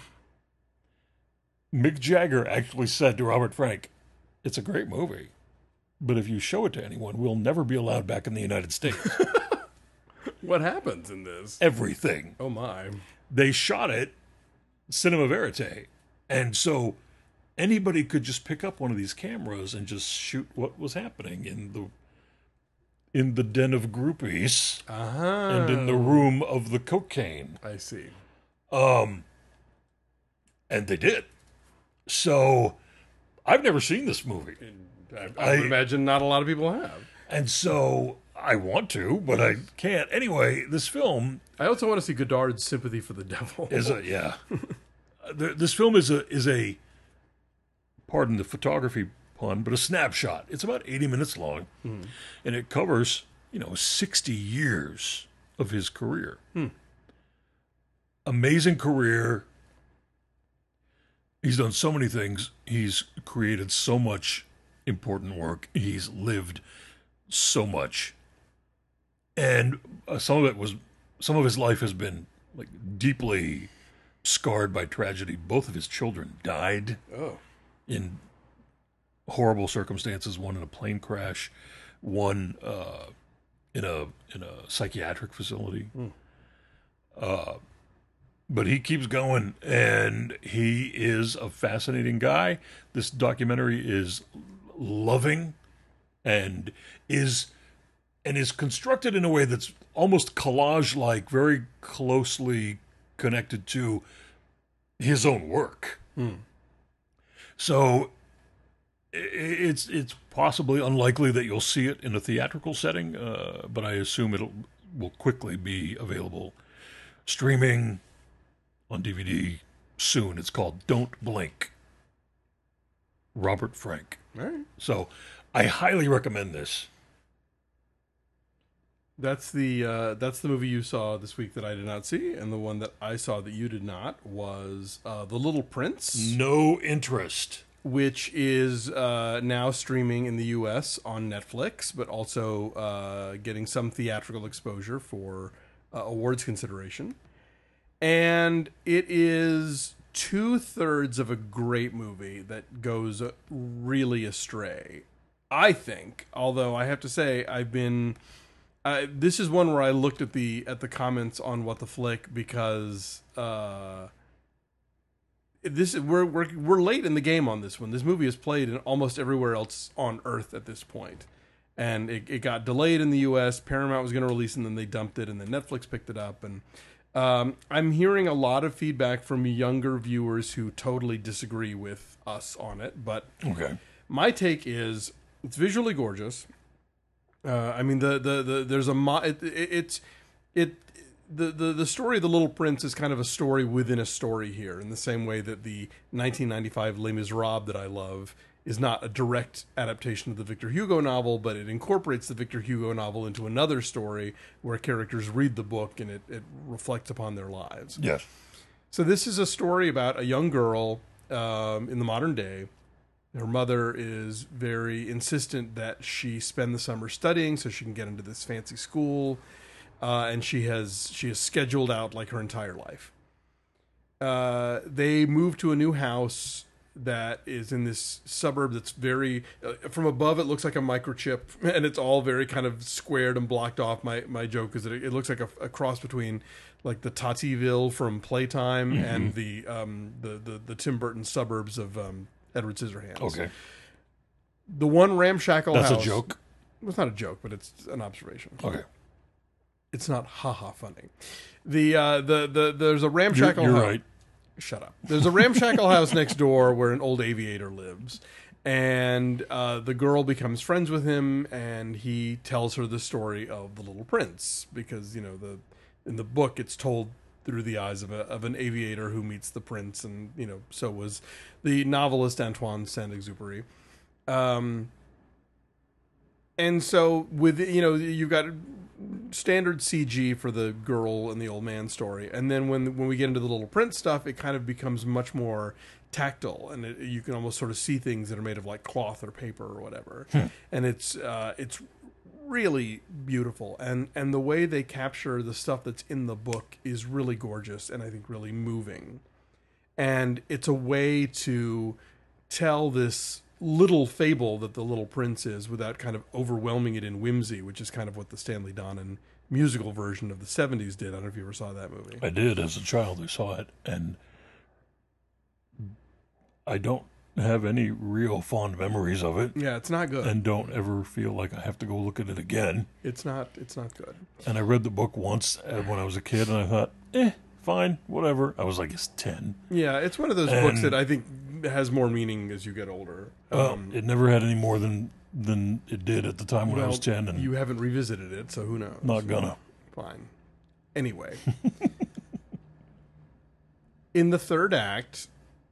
Mick Jagger actually said to Robert Frank, "It's a great movie, but if you show it to anyone, we'll never be allowed back in the United States." What happens in this? Everything. Oh my. They shot it cinema verite. And so anybody could just pick up one of these cameras and just shoot what was happening in the den of groupies and in the room of the cocaine. I see. And they did. So I've never seen this movie. I would imagine not a lot of people have. And so I want to, but I can't. Anyway, this film I also want to see Godard's Sympathy for the Devil. is a, yeah. This film is a, pardon the photography pun, but a snapshot. It's about 80 minutes long, and it covers, 60 years of his career. Amazing career. He's done so many things. He's created so much important work. He's lived so much. And some of his life has been like deeply scarred by tragedy. Both of his children died in horrible circumstances. One in a plane crash, one in a psychiatric facility. But he keeps going, and he is a fascinating guy. This documentary is loving and is constructed in a way that's almost collage-like, very closely connected to his own work. So it's possibly unlikely that you'll see it in a theatrical setting, but I assume will quickly be available streaming on DVD soon. It's called Don't Blink. Robert Frank. All right. So I highly recommend this. That's the movie you saw this week that I did not see, and the one that I saw that you did not was The Little Prince. No interest. Which is now streaming in the U.S. on Netflix, but also getting some theatrical exposure for awards consideration. And it is 2/3 of a great movie that goes really astray, I think. Although I have to say, this is one where I looked at the comments on What the Flick because we're late in the game on this one. This movie is played in almost everywhere else on Earth at this point. And it got delayed in the U.S. Paramount was going to release it, and then they dumped it, and then Netflix picked it up. And I'm hearing a lot of feedback from younger viewers who totally disagree with us on it, but Okay. my take is it's visually gorgeous. I mean, there's the story of the Little Prince is kind of a story within a story here, in the same way that the 1995 Les Miserables that I love is not a direct adaptation of the Victor Hugo novel, but it incorporates the Victor Hugo novel into another story where characters read the book and it reflects upon their lives. Yes. So this is a story about a young girl in the modern day. Her mother is very insistent that she spend the summer studying so she can get into this fancy school, and she has scheduled out like her entire life. They move to a new house that is in this suburb that's very from above it looks like a microchip, and it's all very kind of squared and blocked off. My joke is that it looks like a cross between like the Tatyville from Playtime and the Tim Burton suburbs of Edward Scissorhands. Okay. The one ramshackle house. That's a joke? It's not a joke, but it's an observation. Okay. It's not haha funny. There's a ramshackle You're house. right. Shut up. There's a ramshackle house next door where an old aviator lives. And the girl becomes friends with him, and he tells her the story of the Little Prince. Because, in the book it's told through the eyes of an aviator who meets the prince, and, so was the novelist Antoine Saint-Exupéry. And so with, you've got standard CG for the girl and the old man story, and then when we get into the Little Prince stuff, it kind of becomes much more tactile, and you can almost sort of see things that are made of like cloth or paper or whatever. And it's really beautiful, and the way they capture the stuff that's in the book is really gorgeous, and I think really moving. And it's a way to tell this little fable that the Little Prince is without kind of overwhelming it in whimsy, which is kind of what the Stanley Donen musical version of the 70s did. I don't know if you ever saw that movie. I did as a child. I saw it, and I don't have any real fond memories of it. Yeah, it's not good. And don't ever feel like I have to go look at it again. It's not good. And I read the book once when I was a kid, and I thought, fine, whatever. I was like, it's 10. Yeah, it's one of those books that I think has more meaning as you get older. It never had any more than it did at the time when I was 10. And you haven't revisited it, so who knows? Not gonna. Fine. Anyway. In the third act,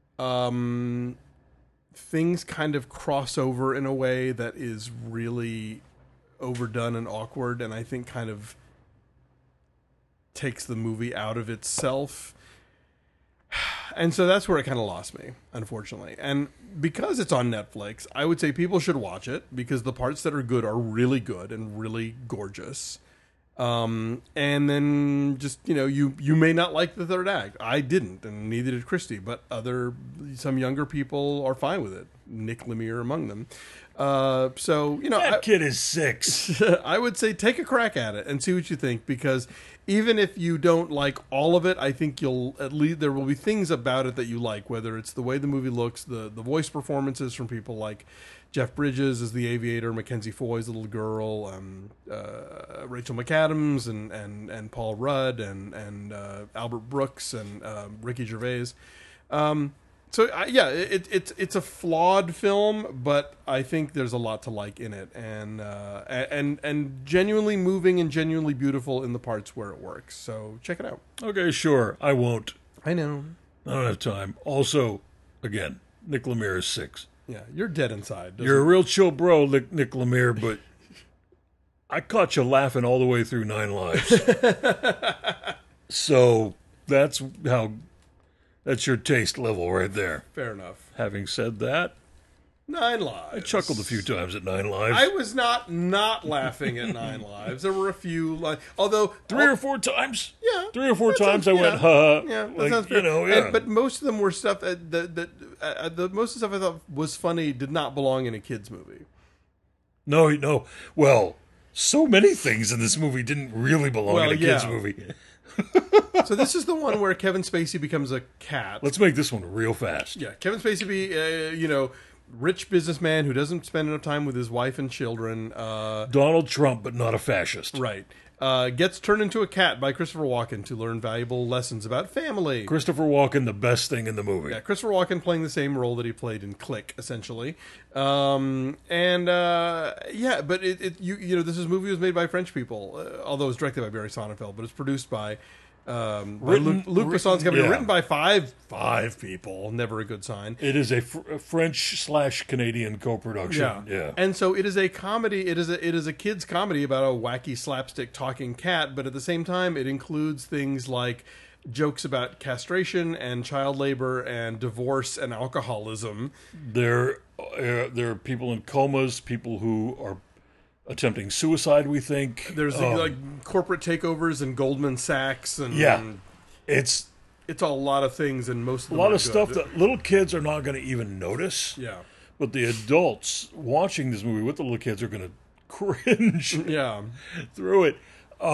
things kind of cross over in a way that is really overdone and awkward, and I think kind of takes the movie out of itself. And so that's where it kind of lost me, unfortunately. And because it's on Netflix, I would say people should watch it, because the parts that are good are really good and really gorgeous. And then just, you may not like the third act. I didn't, and neither did Christy, but some younger people are fine with it. Nick Lemire among them. So, that kid is 6. I would say take a crack at it and see what you think, because even if you don't like all of it, I think there will be things about it that you like, whether it's the way the movie looks, the voice performances from people like Jeff Bridges as the aviator, Mackenzie Foy as the little girl, Rachel McAdams and Paul Rudd and Albert Brooks and Ricky Gervais. It's a flawed film, but I think there's a lot to like in it, and genuinely moving and genuinely beautiful in the parts where it works. So check it out. Okay, sure. I won't. I know. I don't have time. Also, again, Nick Lemire is 6. Yeah, you're dead inside. You're a real chill bro, Nick Lemire, but I caught you laughing all the way through 9 Lives. So that's your taste level right there. Fair enough. Having said that, 9 Lives. I chuckled a few times at 9 Lives. I was not laughing at 9 Lives. There were a few, although 3 or 4 times. Yeah, 3 or 4 times I went, ha. Yeah, that sounds fair. Yeah. But most of them were stuff that most of the stuff I thought was funny did not belong in a kids movie. No. Well, so many things in this movie didn't really belong in a kids movie. So this is the one where Kevin Spacey becomes a cat. Let's make this one real fast. Yeah, Kevin Spacey, rich businessman who doesn't spend enough time with his wife and children. Donald Trump, but not a fascist. Right. gets turned into a cat by Christopher Walken to learn valuable lessons about family. Christopher Walken, the best thing in the movie. Yeah, Christopher Walken playing the same role that he played in Click, essentially. But this movie was made by French people, although it was directed by Barry Sonnenfeld, but it's produced by Luc Besson's company, written by five people. Never a good sign. It is a French/Canadian co-production. Yeah, and so it is a comedy. It is a kids' comedy about a wacky slapstick talking cat, but at the same time, it includes things like jokes about castration and child labor and divorce and alcoholism. There are people in comas, people who are attempting suicide, we think. There's like corporate takeovers and Goldman Sachs and it's a lot of things, and most of them a lot are of stuff good. that little kids are not going to even notice. Yeah, but the adults watching this movie with the little kids are going to cringe. Through it.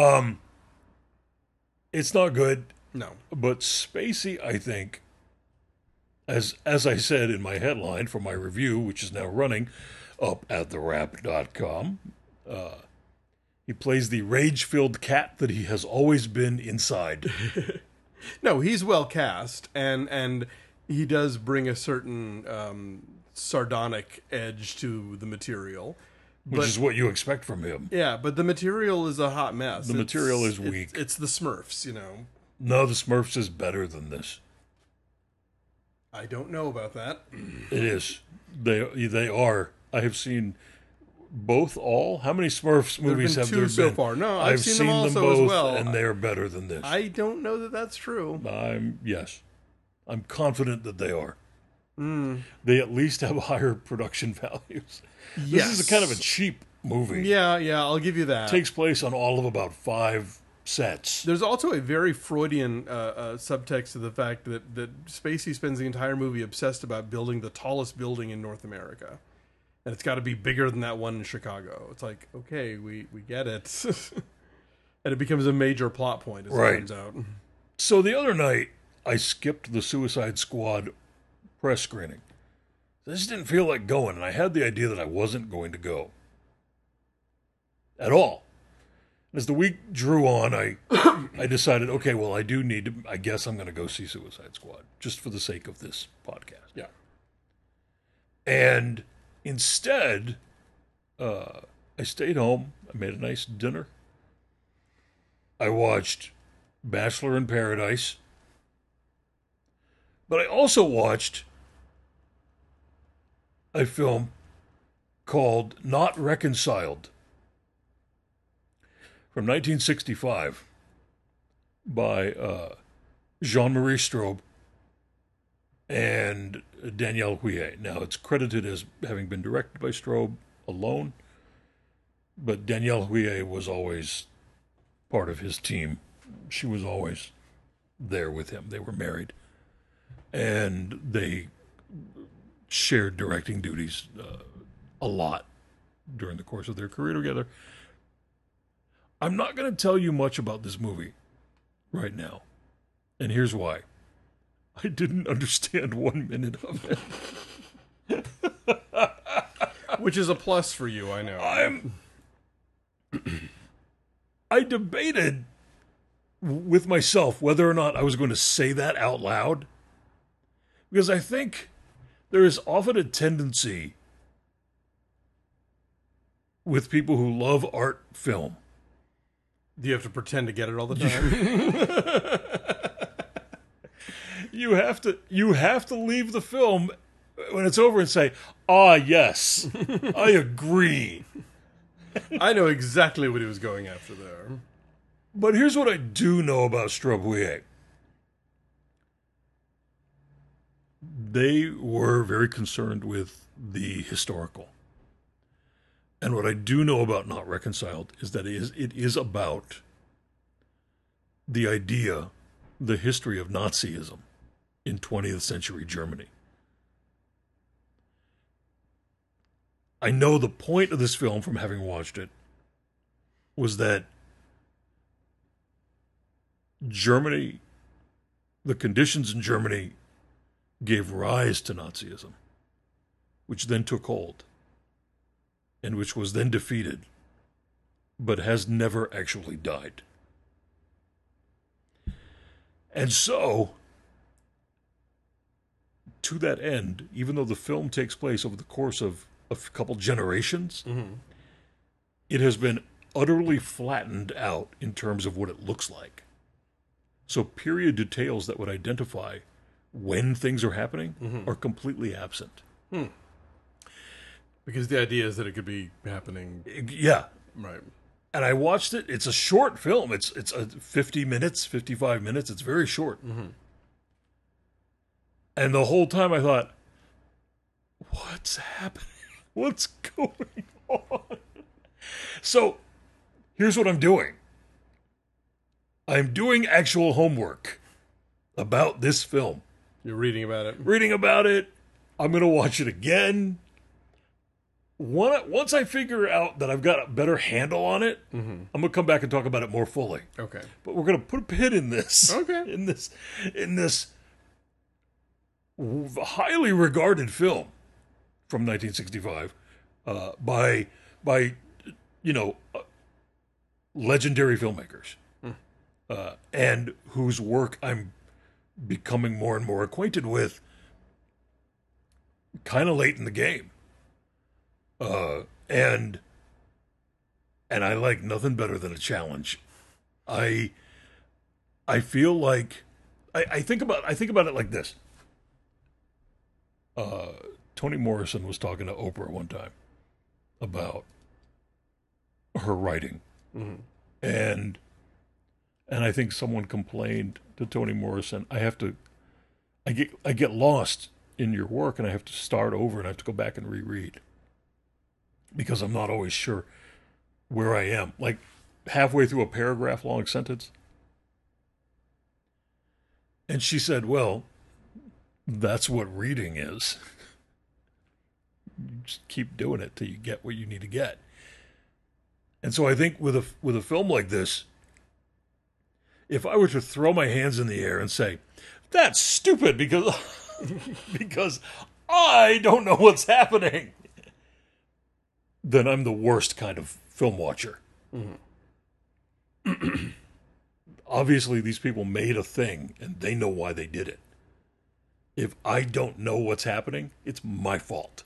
It's not good. No, but Spacey, I think, as I said in my headline for my review, which is now running up at therap.com, he plays the rage-filled cat that he has always been inside. No, he's well cast, and he does bring a certain sardonic edge to the material. Which is what you expect from him. Yeah, but the material is a hot mess. The material is weak. It's the Smurfs, you know. No, the Smurfs is better than this. I don't know about that. It is. They are. I have seen all. How many Smurfs movies have there been so far? No, I've seen them also both, as well, and they are better than this. I don't know that that's true. I'm confident that they are. They at least have higher production values. Yes. This is a kind of a cheap movie. Yeah, I'll give you that. It takes place on all of about 5 sets. There's also a very Freudian subtext to the fact that Spacey spends the entire movie obsessed about building the tallest building in North America. And it's got to be bigger than that one in Chicago. It's like, okay, we get it. And it becomes a major plot point, as it turns out. So the other night, I skipped the Suicide Squad press screening. I just didn't feel like going, and I had the idea that I wasn't going to go. At all. As the week drew on, I decided, okay, well, I do need to, I guess I'm going to go see Suicide Squad, just for the sake of this podcast. Yeah. And instead, I stayed home. I made a nice dinner. I watched Bachelor in Paradise. But I also watched a film called Not Reconciled from 1965 by Jean-Marie Straub and Danielle Huillet. Now, it's credited as having been directed by Straub alone, but Danielle Huillet was always part of his team. She was always there with him. They were married, and they shared directing duties a lot during the course of their career together. I'm not going to tell you much about this movie right now, and here's why. I didn't understand 1 minute of it. Which is a plus for you, I know. I debated with myself whether or not I was going to say that out loud, because I think there is often a tendency with people who love art film. Do you have to pretend to get it all the time? You have to leave the film when it's over and say, "Ah, yes, I agree." I know exactly what he was going after there. But here's what I do know about Straub Huillet. They were very concerned with the historical. And what I do know about Not Reconciled is that it is about the idea, the history of Nazism in 20th century Germany. I know the point of this film, from having watched it, was that Germany, the conditions in Germany gave rise to Nazism, which then took hold, and which was then defeated but has never actually died. And so, to that end, even though the film takes place over the course of a couple generations, it has been utterly flattened out in terms of what it looks like. So period details that would identify when things are happening are completely absent. Because the idea is that it could be happening. Yeah. Right. And I watched it. It's a short film. It's 50 minutes, 55 minutes. It's very short. And the whole time I thought, what's happening? What's going on? So here's what I'm doing. I'm doing actual homework about this film. You're reading about it. Reading about it. I'm going to watch it again. Once I figure out that I've got a better handle on it, I'm going to come back and talk about it more fully. Okay. But we're going to put a pin in this. Okay. In this highly regarded film from 1965 by legendary filmmakers, and whose work I'm becoming more and more acquainted with kind of late in the game. And I like nothing better than a challenge. I feel like I think about it like this. Toni Morrison was talking to Oprah one time about her writing, and I think someone complained to Toni Morrison, I get lost in your work and I have to start over and I have to go back and reread because I'm not always sure where I am. Like halfway through a paragraph long sentence. And she said, well, that's what reading is. You just keep doing it till you get what you need to get. And so I think with a film like this, if I were to throw my hands in the air and say, that's stupid because because I don't know what's happening, then I'm the worst kind of film watcher. Obviously, these people made a thing, and they know why they did it. If I don't know what's happening, it's my fault.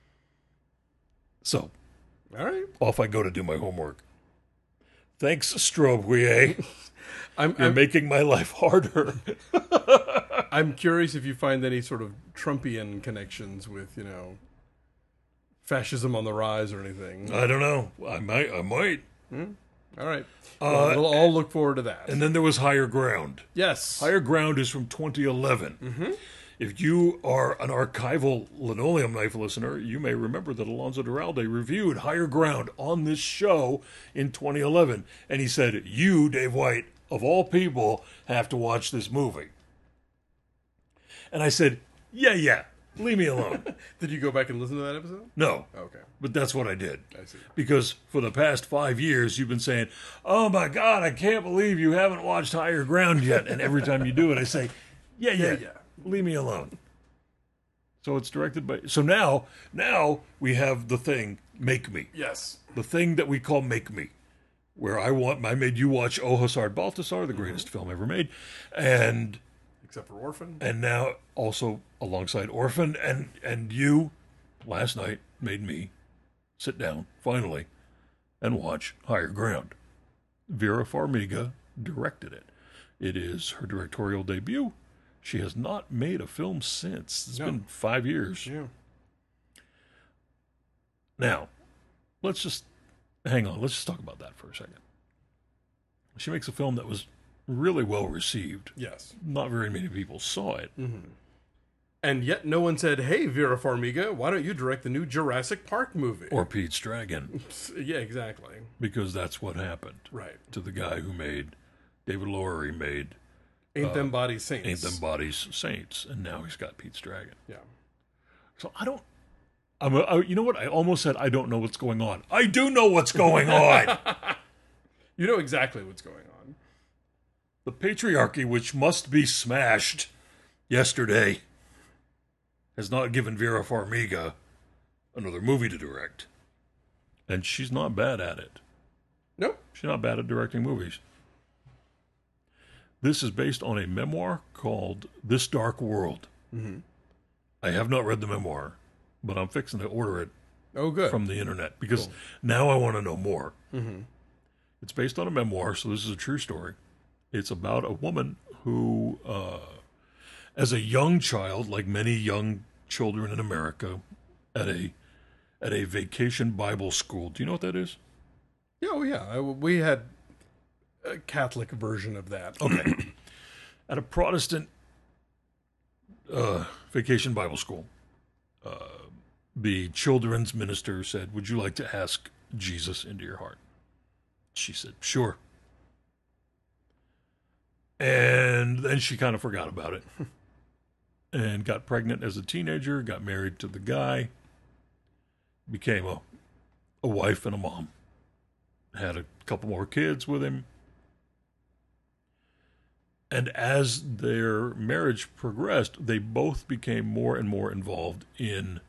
So, all right, off I go to do my homework. Thanks, Strobe. You're making my life harder. I'm curious if you find any sort of Trumpian connections with, fascism on the rise or anything. I don't know. I might. All right. Well, we'll all look forward to that. And then there was Higher Ground. Yes. Higher Ground is from 2011. If you are an archival Linoleum Knife listener, you may remember that Alonso Duralde reviewed Higher Ground on this show in 2011. And he said, you, Dave White, of all people, have to watch this movie. And I said, yeah, leave me alone. Did you go back and listen to that episode? No. Okay. But that's what I did. I see. Because for the past 5 years, you've been saying, oh my God, I can't believe you haven't watched Higher Ground yet. And every time you do it, I say, yeah. Leave me alone. So it's directed by... So now we have the thing, Make Me. Yes. The thing that we call Make Me. Where I made you watch Oh Hussard Balthasar, the greatest film ever made. And... Except for Orphan. And now also alongside Orphan. And you, last night, made me sit down, finally, and watch Higher Ground. Vera Farmiga directed it. It is her directorial debut. She has not made a film since. It's been 5 years. Yeah. Now, let's just hang on. Let's just talk about that for a second. She makes a film that was really well received. Yes. Not very many people saw it. And yet no one said, hey, Vera Farmiga, why don't you direct the new Jurassic Park movie? Or Pete's Dragon. Yeah, exactly. Because that's what happened. Right. To the guy who made... David Lowery made... Ain't Them Bodies Saints. Ain't Them Bodies Saints. And now he's got Pete's Dragon. Yeah. So I don't... you know what? I almost said I don't know what's going on. I do know what's going on! You know exactly what's going on. The patriarchy, which must be smashed yesterday, has not given Vera Farmiga another movie to direct. And she's not bad at it. Nope. She's not bad at directing movies. This is based on a memoir called This Dark World. Mm-hmm. I have not read the memoir, but I'm fixing to order it Oh, good. from the internet because Cool. now I want to know more. Mm-hmm. It's based on a memoir, so this is a true story. It's about a woman who, as a young child, like many young children in America, at a vacation Bible school. Do you know what that is? Yeah, oh, yeah. We had a Catholic version of that. Okay. At a Protestant vacation Bible school, the children's minister said, "Would you like to ask Jesus into your heart?" She said, "Sure." And then she kind of forgot about it and got pregnant as a teenager, got married to the guy, became a wife and a mom, had a couple more kids with him. And as their marriage progressed, they both became more and more involved in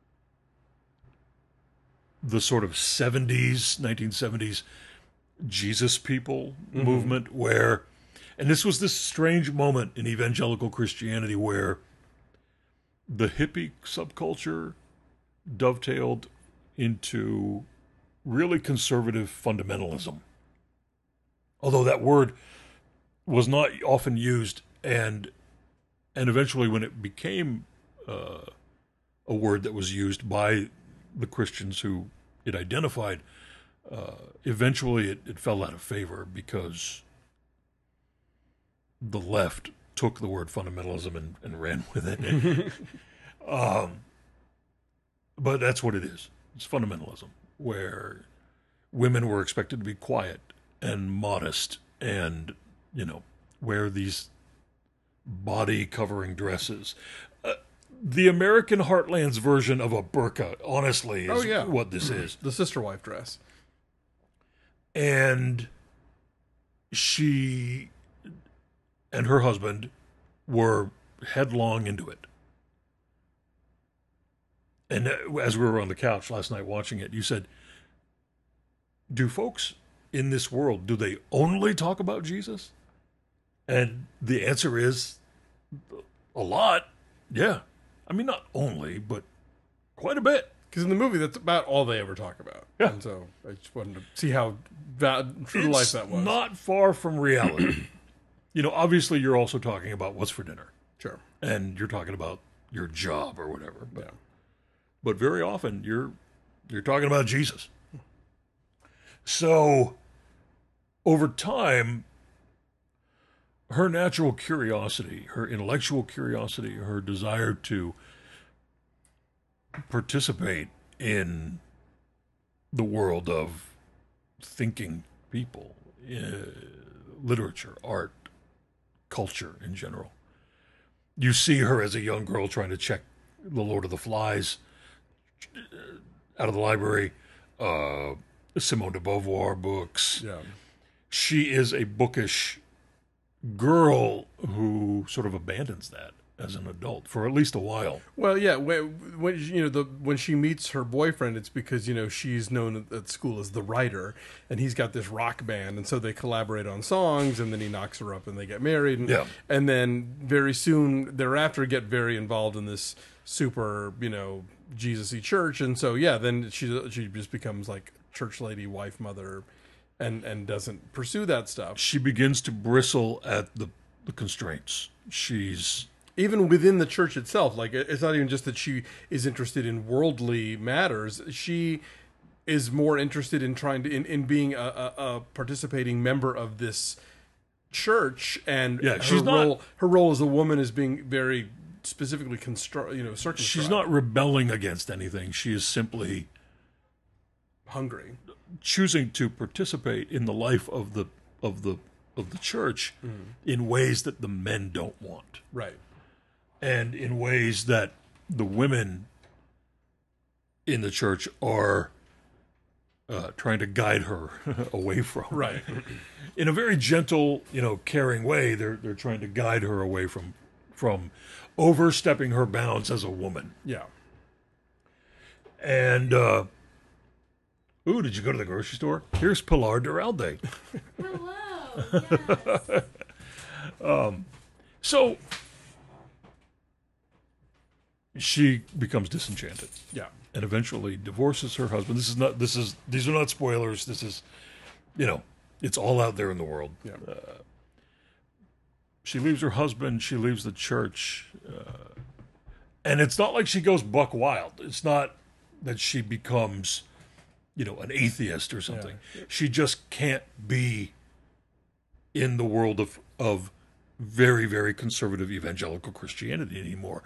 the sort of 1970s Jesus people movement where, and this was this strange moment in evangelical Christianity where the hippie subculture dovetailed into really conservative fundamentalism. Although that word was not often used, and eventually when it became a word that was used by the Christians who it identified, eventually it fell out of favor because the left took the word fundamentalism and ran with it. But that's what it is. It's fundamentalism, where women were expected to be quiet and modest and, wear these body-covering dresses. The American Heartland's version of a burqa, honestly, is what this is. The sister wife dress. And she and her husband were headlong into it. And as we were on the couch last night watching it, you said, do folks in this world, do they only talk about Jesus? And the answer is a lot. Yeah. I mean, not only, but quite a bit. Because in the movie, that's about all they ever talk about. Yeah. And so I just wanted to see how true to life that was. Not far from reality. Obviously you're also talking about what's for dinner. Sure. And you're talking about your job or whatever. Yeah. But very often you're talking about Jesus. So over time, her natural curiosity, her intellectual curiosity, her desire to participate in the world of thinking people, literature, art, culture in general. You see her as a young girl trying to check The Lord of the Flies out of the library, Simone de Beauvoir books. Yeah. She is a bookish girl who sort of abandons that as an adult for at least a while. Well, yeah. When she meets her boyfriend, it's because she's known at school as the writer, and he's got this rock band, and so they collaborate on songs, and then he knocks her up, and they get married, and then very soon thereafter get very involved in this super Jesus-y church, and so then she just becomes like church lady, wife, mother, and doesn't pursue that stuff. She begins to bristle at the constraints. She's even within the church itself, like it's not even just that she is interested in worldly matters. She is more interested in trying to in being a participating member of this church, and her role as a woman is being very specifically circumscribed. She's not rebelling against anything. She is simply hungry, choosing to participate in the life of the church in ways that the men don't want. Right. And in ways that the women in the church are trying to guide her away from. Right. In a very gentle, caring way, they're trying to guide her away from overstepping her bounds as a woman. Yeah. And Ooh, did you go to the grocery store? Here's Pilar Duralde. Hello. Yes. So she becomes disenchanted Yeah. and eventually divorces her husband. These are not spoilers. This is, it's all out there in the world. Yeah. She leaves her husband. She leaves the church. And it's not like she goes buck wild. It's not that she becomes, an atheist or something. Yeah. She just can't be in the world of very, very conservative evangelical Christianity anymore.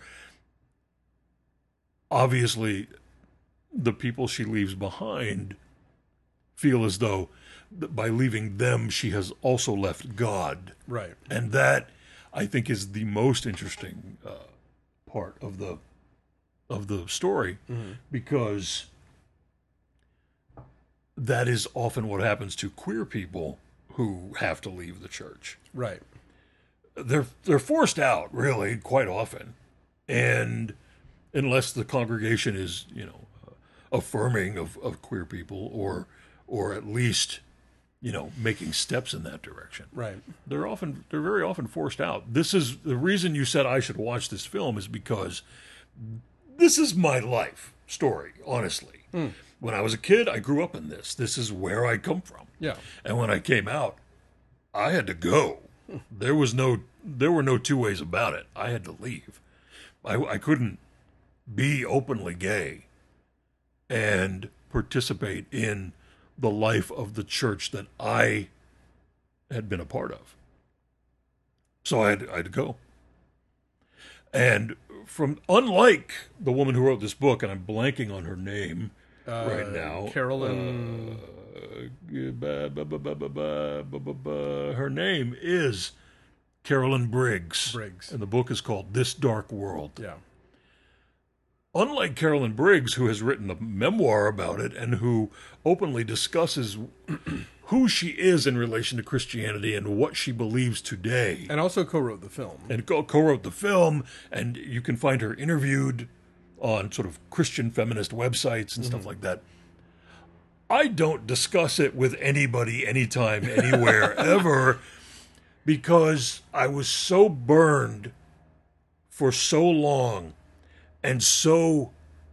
Obviously, the people she leaves behind feel as though by leaving them, she has also left God. Right. And that, I think, is the most interesting part of the story, because that is often what happens to queer people who have to leave the church. Right. They're forced out, really, quite often, and unless the congregation is, affirming of queer people or at least, making steps in that direction. Right. They're very often forced out. This is the reason you said I should watch this film, is because this is my life story, honestly. When I was a kid, I grew up in this. This is where I come from. Yeah. And when I came out, I had to go. There were no two ways about it. I had to leave. I couldn't be openly gay and participate in the life of the church that I had been a part of. So I had to go. And unlike the woman who wrote this book, and I'm blanking on her name right now. Carolyn. Her name is Carolyn Briggs. Briggs. And the book is called This Dark World. Yeah. Unlike Carolyn Briggs, who has written a memoir about it and who openly discusses who she is in relation to Christianity and what she believes today. And also co-wrote the film. And co-wrote the film, and you can find her interviewed on sort of Christian feminist websites and stuff like that. I don't discuss it with anybody, anytime, anywhere, ever, because I was so burned for so long and so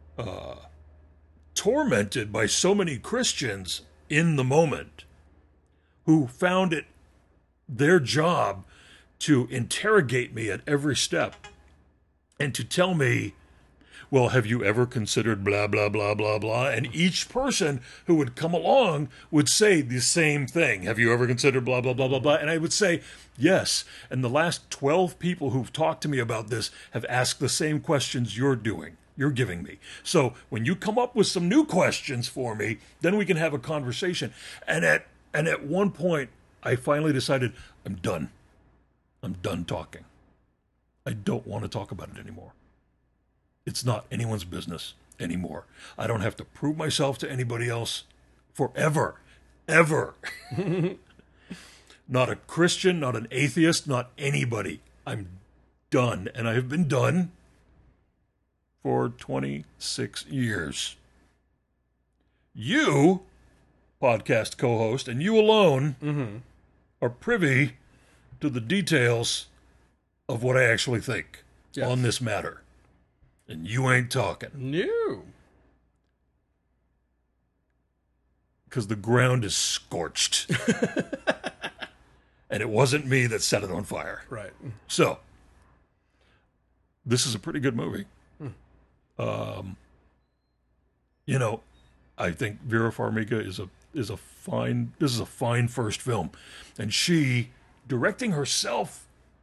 tormented by so many Christians in the moment who found it their job to interrogate me at every step and to tell me, well, have you ever considered blah, blah, blah, blah, blah? And each person who would come along would say the same thing. Have you ever considered blah, blah, blah, blah, blah? And I would say, yes. And the last 12 people who've talked to me about this have asked the same questions you're giving me. So when you come up with some new questions for me, then we can have a conversation. And at one point, I finally decided, I'm done. I'm done talking. I don't want to talk about it anymore. It's not anyone's business anymore. I don't have to prove myself to anybody else forever, ever. Not a Christian, not an atheist, not anybody. I'm done. And I have been done for 26 years. You, podcast co-host, and you alone are privy to the details of what I actually think on this matter. And you ain't talking. No. Because the ground is scorched. And it wasn't me that set it on fire. Right. So, this is a pretty good movie. I think Vera Farmiga is a fine first film. And she, directing herself,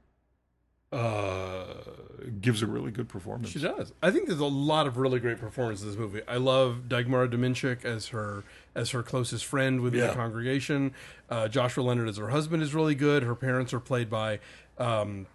gives a really good performance. She does. I think there's a lot of really great performances in this movie. I love Dagmar Dominchik as her closest friend within the congregation. Joshua Leonard as her husband is really good. Her parents are played by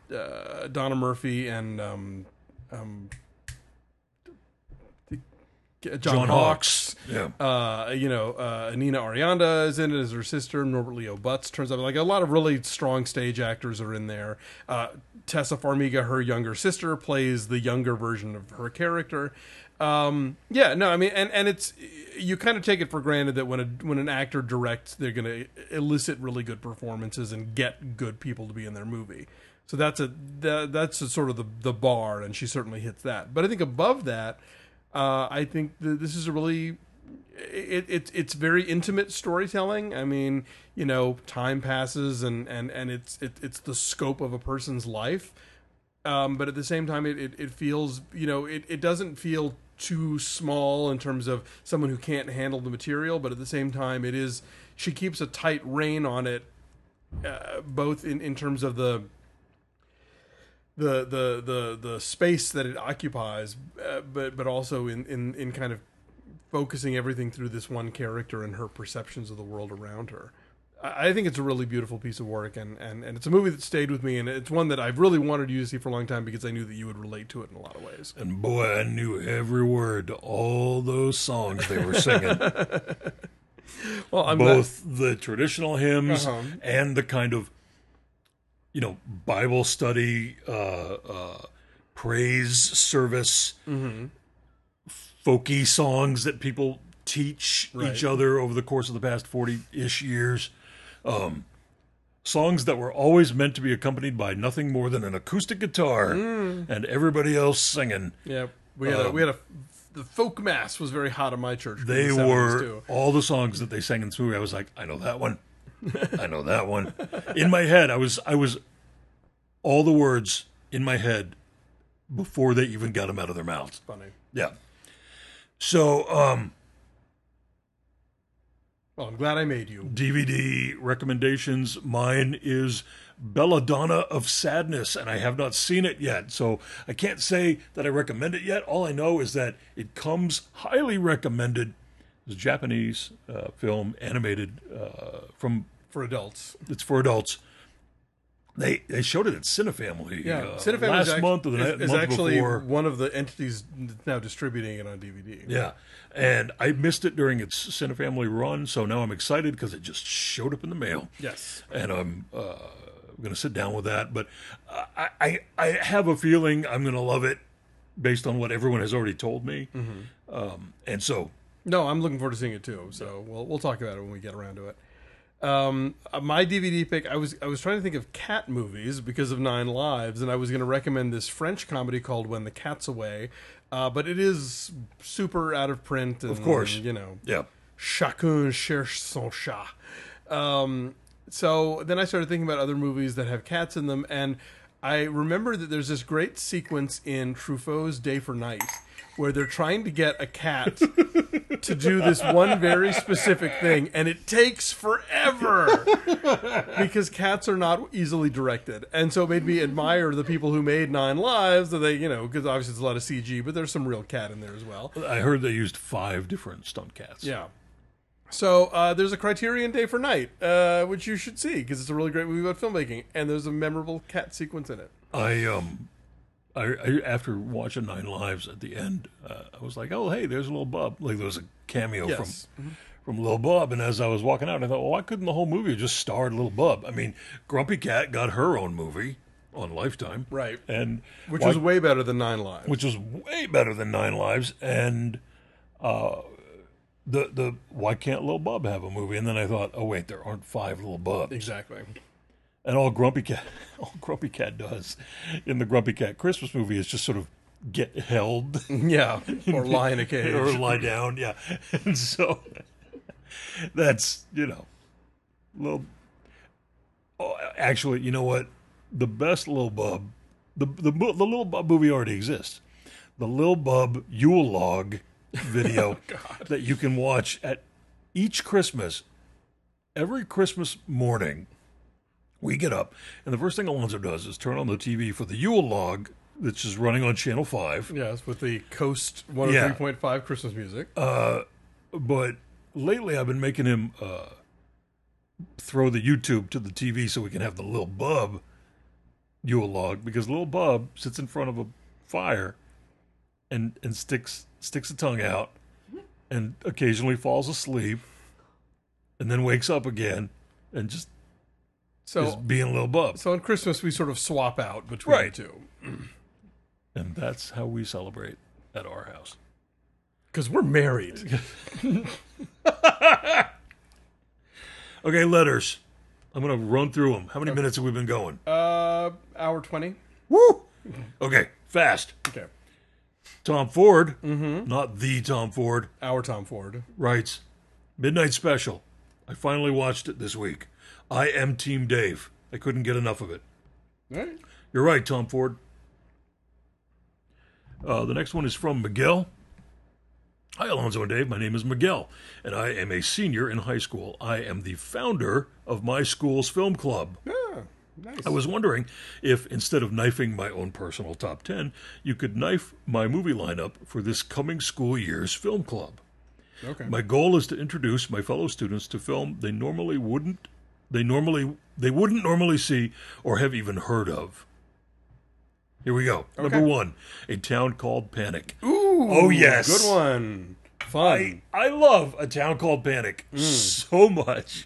Donna Murphy and John Hawkes. Yeah. Nina Arianda is in it as her sister. Norbert Leo Butz turns up. Like a lot of really strong stage actors are in there. Tessa Farmiga, her younger sister, plays the younger version of her character. And it's, you kind of take it for granted that when an actor directs, they're going to elicit really good performances and get good people to be in their movie. So that's sort of the bar, and she certainly hits that. But I think above that, I think this is a really it's very intimate storytelling. I mean, time passes and it's the scope of a person's life, but at the same time, it feels it doesn't feel too small in terms of someone who can't handle the material, but at the same time, she keeps a tight rein on it, both in terms of the space that it occupies, but also in kind of focusing everything through this one character and her perceptions of the world around her. I think it's a really beautiful piece of work, and it's a movie that stayed with me, and it's one that I've really wanted you to see for a long time because I knew that you would relate to it in a lot of ways. And boy, I knew every word to all those songs they were singing. Well, I'm both the traditional hymns and the kind of Bible study, praise service, folky songs that people teach each other over the course of the past 40-ish years. Songs that were always meant to be accompanied by nothing more than an acoustic guitar and everybody else singing. Yeah, the folk mass was very hot in my church. They were too. All the songs that they sang in this movie. I was like, I know that one. I know that one. In my head, I was all the words in my head before they even got them out of their mouths. Funny. Yeah. So, well, I'm glad I made you. DVD recommendations. Mine is Belladonna of Sadness, and I have not seen it yet. So I can't say that I recommend it yet. All I know is that it comes highly recommended. It's a Japanese film, animated for adults. It's for adults. They showed it at Cinefamily. Cinefamily last month or the month actually before. One of the entities now distributing it on DVD. Yeah, and I missed it during its Cinefamily run, so now I'm excited because it just showed up in the mail. Yes, and I'm going to sit down with that. But I have a feeling I'm going to love it based on what everyone has already told me, and so. No, I'm looking forward to seeing it too. So we'll talk about it when we get around to it. My DVD pick, I was trying to think of cat movies because of 9 Lives, and I was going to recommend this French comedy called When the Cat's Away, but it is super out of print. And, of course, yeah. Chacun cherche son chat. So then I started thinking about other movies that have cats in them, and I remember that there's this great sequence in Truffaut's Day for Night where they're trying to get a cat to do this one very specific thing, and it takes forever because cats are not easily directed. And so it made me admire the people who made 9 Lives, that they, because obviously it's a lot of CG, but there's some real cat in there as well. I heard they used 5 different stunt cats. Yeah. So there's a Criterion Day for Night, which you should see because it's a really great movie about filmmaking, and there's a memorable cat sequence in it. I after watching 9 Lives at the end, I was like, oh, hey, there's Lil Bub. Like, there was a cameo from Lil Bub, and as I was walking out, I thought, well, why couldn't the whole movie have just starred Lil Bub? I mean, Grumpy Cat got her own movie on Lifetime. Right. And which was way better than 9 Lives. Which was way better than 9 Lives, and the why can't Lil Bub have a movie? And then I thought, oh, wait, there aren't 5 Lil Bubs. Exactly. And all Grumpy Cat does in the Grumpy Cat Christmas movie is just sort of get held. Yeah, or lie in a cage. Or lie down, yeah. And so that's, little... Oh, actually, you know what? The best Lil Bub, the Lil Bub movie already exists. The Lil Bub Yule Log video that you can watch at each Christmas, every Christmas morning. We get up, and the first thing Alonzo does is turn on the TV for the Yule Log, which is running on Channel 5. Yes, with the Coast 103.5 Christmas music. But lately I've been making him throw the YouTube to the TV so we can have the Lil Bub Yule Log, because Lil Bub sits in front of a fire and sticks a tongue out and occasionally falls asleep and then wakes up again and just is being a little bub. So on Christmas, we sort of swap out between Right. the two. And that's how we celebrate at our house. Because we're married. Okay, letters. I'm going to run through them. How many minutes have we been going? Hour 20. Woo! Okay, fast. Okay. Tom Ford, not the Tom Ford, Our Tom Ford. writes, Midnight Special. I finally watched it this week. I am Team Dave. I couldn't get enough of it. All right. You're right, Tom Ford. The next one is from Miguel. Hi, Alonzo and Dave. My name is Miguel, and I am a senior in high school. I am the founder of my school's film club. Ah, nice. I was wondering if, instead of knifing my own personal top 10, you could knife my movie lineup for this coming school year's film club. Okay. My goal is to introduce my fellow students to film they wouldn't normally see or have even heard of. Here we go. Okay. Number 1, A Town Called Panic. Ooh, Oh, yes. Good one. Fun. I love A Town Called Panic so much.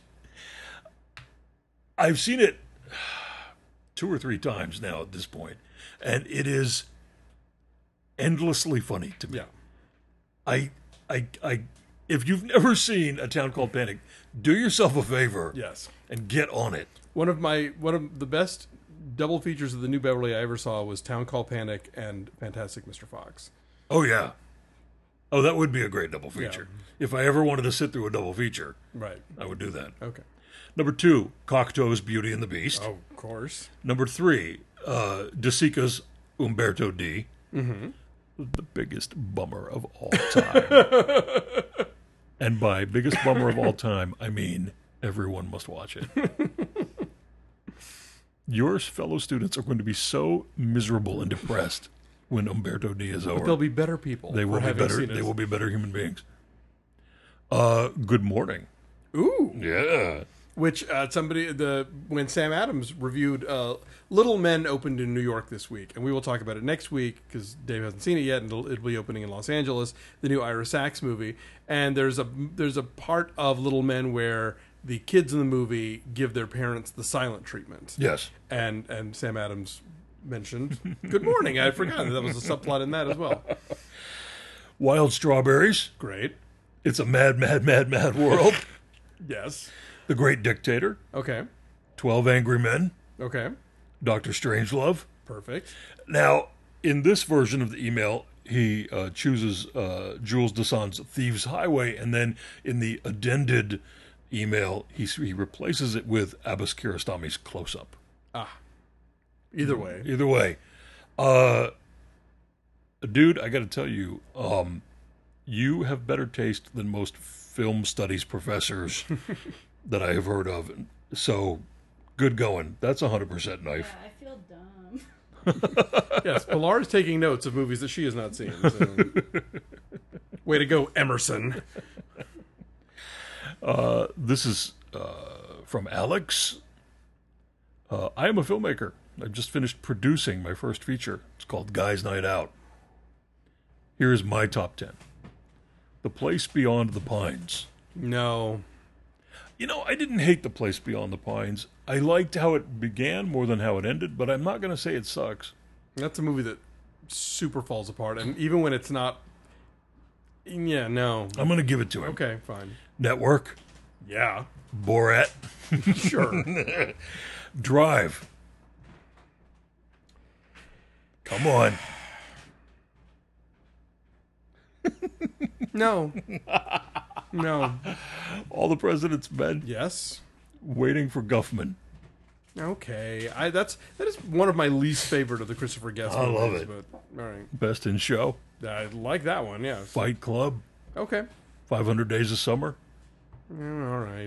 I've seen it 2 or 3 times now at this point, and it is endlessly funny to me. Yeah. If you've never seen A Town Called Panic, do yourself a favor Yes. and get on it. One of the best double features of the New Beverly I ever saw was Town Call Panic and Fantastic Mr. Fox. Oh, yeah. Oh, that would be a great double feature. If I ever wanted to sit through a double feature, Right. I would do that. Okay. Number 2, Cocteau's Beauty and the Beast. Oh, of course. Number 3, De Sica's Umberto D. Mm-hmm. The biggest bummer of all time. And by biggest bummer of all time, I mean everyone must watch it. Your fellow students are going to be so miserable and depressed when Umberto D is over. But they'll be better people. They will for be having better. seen it. They will be better human beings. Good morning. Ooh. Yeah. Which when Sam Adams reviewed Little Men opened in New York this week, and we will talk about it next week because Dave hasn't seen it yet, and it'll be opening in Los Angeles, the new Ira Sachs movie. And there's a part of Little Men where the kids in the movie give their parents the silent treatment. Yes. And Sam Adams mentioned Good Morning. I forgot that was a subplot in that as well. Wild Strawberries. Great. It's a mad, mad, mad, mad world. Yes. The Great Dictator. Okay. 12 Angry Men. Okay. Dr. Strangelove. Perfect. Now, in this version of the email, he chooses Jules Dassin's Thieves Highway, and then in the addended email, he replaces it with Abbas Kiarostami's Close Up. Either way. Either way. Dude, I got to tell you, you have better taste than most film studies professors that I have heard of. So, good going. That's 100% knife. Yeah, I feel dumb. Yes, Pilar is taking notes of movies that she has not seen. So. Way to go, Emerson. This is from Alex. I am a filmmaker. I've just finished producing my first feature. It's called Guys Night Out. Here is my top 10. The Place Beyond the Pines. No. You know, I didn't hate The Place Beyond the Pines. I liked how it began more than how it ended, but I'm not going to say it sucks. That's a movie that super falls apart. And even when it's not... Yeah, no. I'm going to give it to him. Okay, fine. Network. Yeah. Borat. Sure. Drive. Come on. No. No. All the President's Men. Yes. Waiting for Guffman. Okay. That is one of my least favorite of the Christopher Guest I movies. love it. But, all right. Best in Show. I like that one, yeah. Fight Club. Okay. 500 Days of Summer. All right.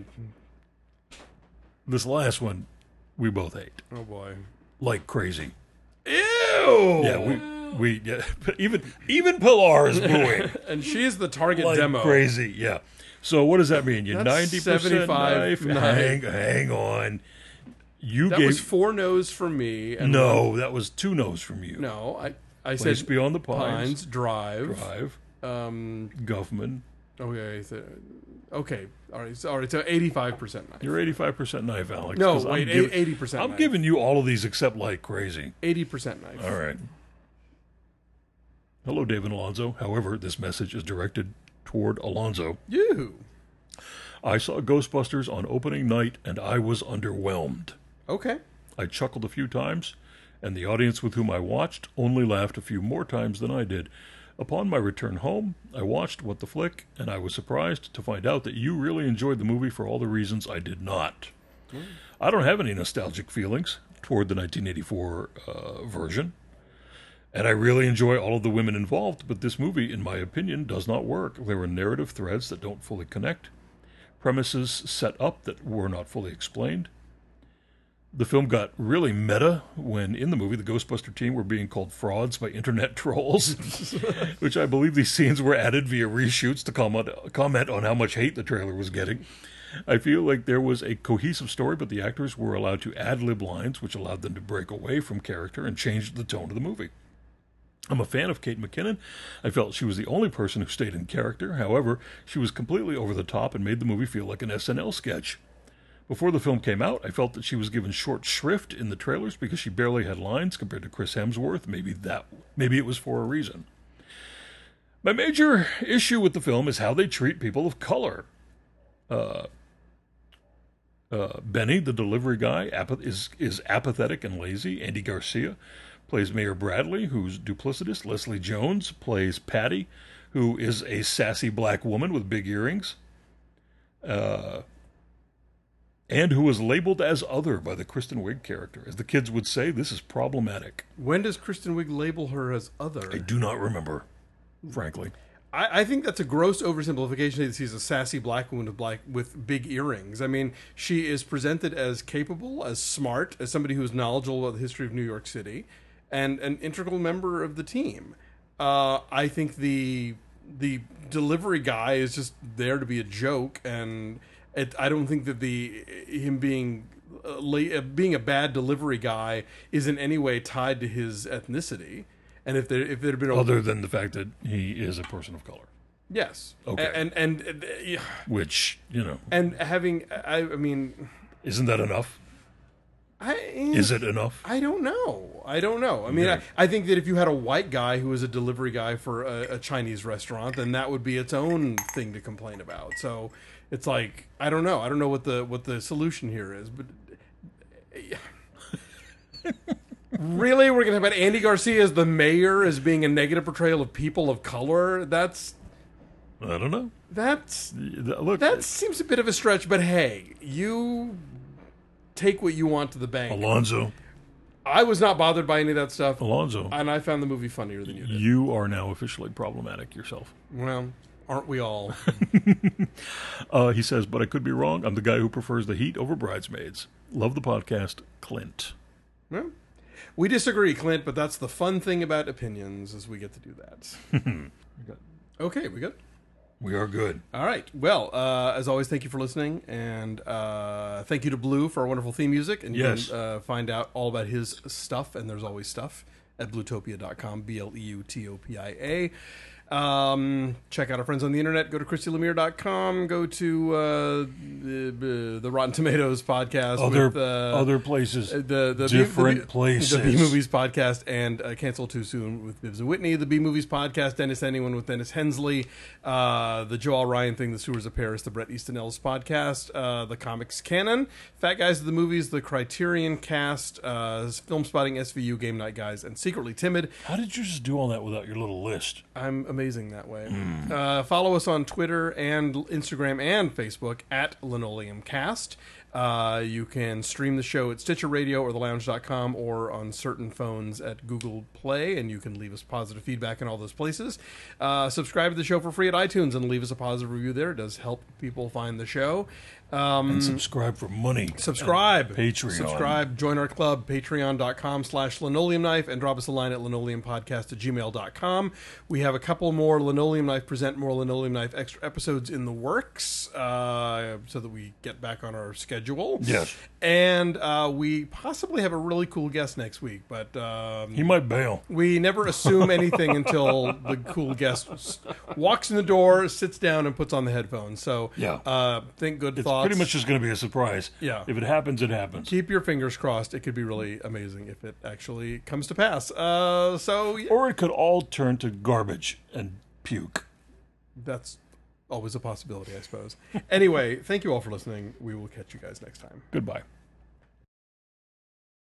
This last one, we both hate. Oh, boy. Like crazy. Ew! Yeah, we even Pilar is booing. And she's the target Like demo. crazy, yeah. So what does that mean? You're That's 90% 75 knife. Hang on. You That gave was 4 no's from me. And no. That was 2 no's from you. No, I Place said Beyond the Pines. Drive. Drive. Um, Guffman. Okay, okay, all right, so 85% knife. You're 85% knife, Alex. No, 'cause wait, I'm 80% I'm knife. giving you all of these except like crazy. 80% knife. All right. Hello, David Alonzo. However, this message is directed toward Alonzo. You. I saw Ghostbusters on opening night, and I was underwhelmed. Okay. I chuckled a few times, and the audience with whom I watched only laughed a few more times than I did. Upon my return home, I watched What the Flick, and I was surprised to find out that you really enjoyed the movie for all the reasons I did not. I don't have any nostalgic feelings toward the 1984 version, and I really enjoy all of the women involved, but this movie, in my opinion, does not work. There are narrative threads that don't fully connect, premises set up that were not fully explained. The film got really meta when, in the movie, the Ghostbuster team were being called frauds by internet trolls, which I believe these scenes were added via reshoots to comment on how much hate the trailer was getting. I feel like there was a cohesive story, but the actors were allowed to ad-lib lines, which allowed them to break away from character and change the tone of the movie. I'm a fan of Kate McKinnon. I felt she was the only person who stayed in character. However, she was completely over the top and made the movie feel like an SNL sketch. Before the film came out, I felt that she was given short shrift in the trailers because she barely had lines compared to Chris Hemsworth. Maybe it was for a reason. My major issue with the film is how they treat people of color. Benny, the delivery guy, is apathetic and lazy. Andy Garcia plays Mayor Bradley, who's duplicitous. Leslie Jones plays Patty, who is a sassy black woman with big earrings. And who was labeled as other by the Kristen Wiig character. As the kids would say, this is problematic. When does Kristen Wiig label her as other? I do not remember, frankly. I think that's a gross oversimplification that she's a sassy black woman with big earrings. I mean, she is presented as capable, as smart, as somebody who is knowledgeable about the history of New York City, and an integral member of the team. I think the delivery guy is just there to be a joke, and I don't think that him being a bad delivery guy is in any way tied to his ethnicity. And if there had been other than the fact that he is a person of color, yes, okay, and which and having I mean, isn't that enough? Is it enough? I don't know. I mean, I think that if you had a white guy who was a delivery guy for a Chinese restaurant, then that would be its own thing to complain about. So it's like I don't know. I don't know what the solution here is, but. Really? We're going to have about Andy Garcia as the mayor as being a negative portrayal of people of color? I don't know. That seems a bit of a stretch, but hey, you take what you want to the bank. Alonzo. I was not bothered by any of that stuff. Alonzo. And I found the movie funnier than you did. You are now officially problematic yourself. Well, aren't we all? He says, but I could be wrong. I'm the guy who prefers the Heat over Bridesmaids. Love the podcast, Clint. Well, we disagree, Clint, but that's the fun thing about opinions is we get to do that. Okay, we good? We are good. All right. Well, as always, thank you for listening, and thank you to Blue for our wonderful theme music. And you can find out all about his stuff, and there's always stuff, at bluetopia.com, BLEUTOPIA. Check out our friends on the internet. Go to ChristyLemire.com. Go to the Rotten Tomatoes podcast. Other places. The different places. The B-Movies podcast and Cancel Too Soon with Bibbs and Whitney. The B-Movies podcast, Dennis Anyone with Dennis Hensley. The Joel Ryan thing, The Sewers of Paris, the Bret Easton Ellis podcast. The Comics Canon. Fat Guys of the Movies, the Criterion Cast. Film Spotting, SVU, Game Night Guys, and Secretly Timid. How did you just do all that without your little list? I'm amazing that way. Follow us on Twitter and Instagram and Facebook at LinoleumCast. You can stream the show at Stitcher Radio or thelounge.com or on certain phones at Google Play, and you can leave us positive feedback in all those places. Subscribe to the show for free at iTunes and leave us a positive review there. It does help people find the show. And subscribe for money. Subscribe. Patreon. Subscribe. Join our club, patreon.com/linoleum knife, and drop us a line at linoleumpodcast@gmail.com. We have a couple more Linoleum Knife Present More Linoleum Knife extra episodes in the works so that we get back on our schedule. Yes. And we possibly have a really cool guest next week, but He might bail. we never assume anything until the cool guest walks in the door, sits down, and puts on the headphones. So Yeah. think good It's thoughts. pretty much just going to be a surprise. Yeah. If it happens, it happens. Keep your fingers crossed. It could be really amazing if it actually comes to pass. So yeah, Or it could all turn to garbage and puke. that's always a possibility, I suppose. Anyway, thank you all for listening. We will catch you guys next time. Goodbye.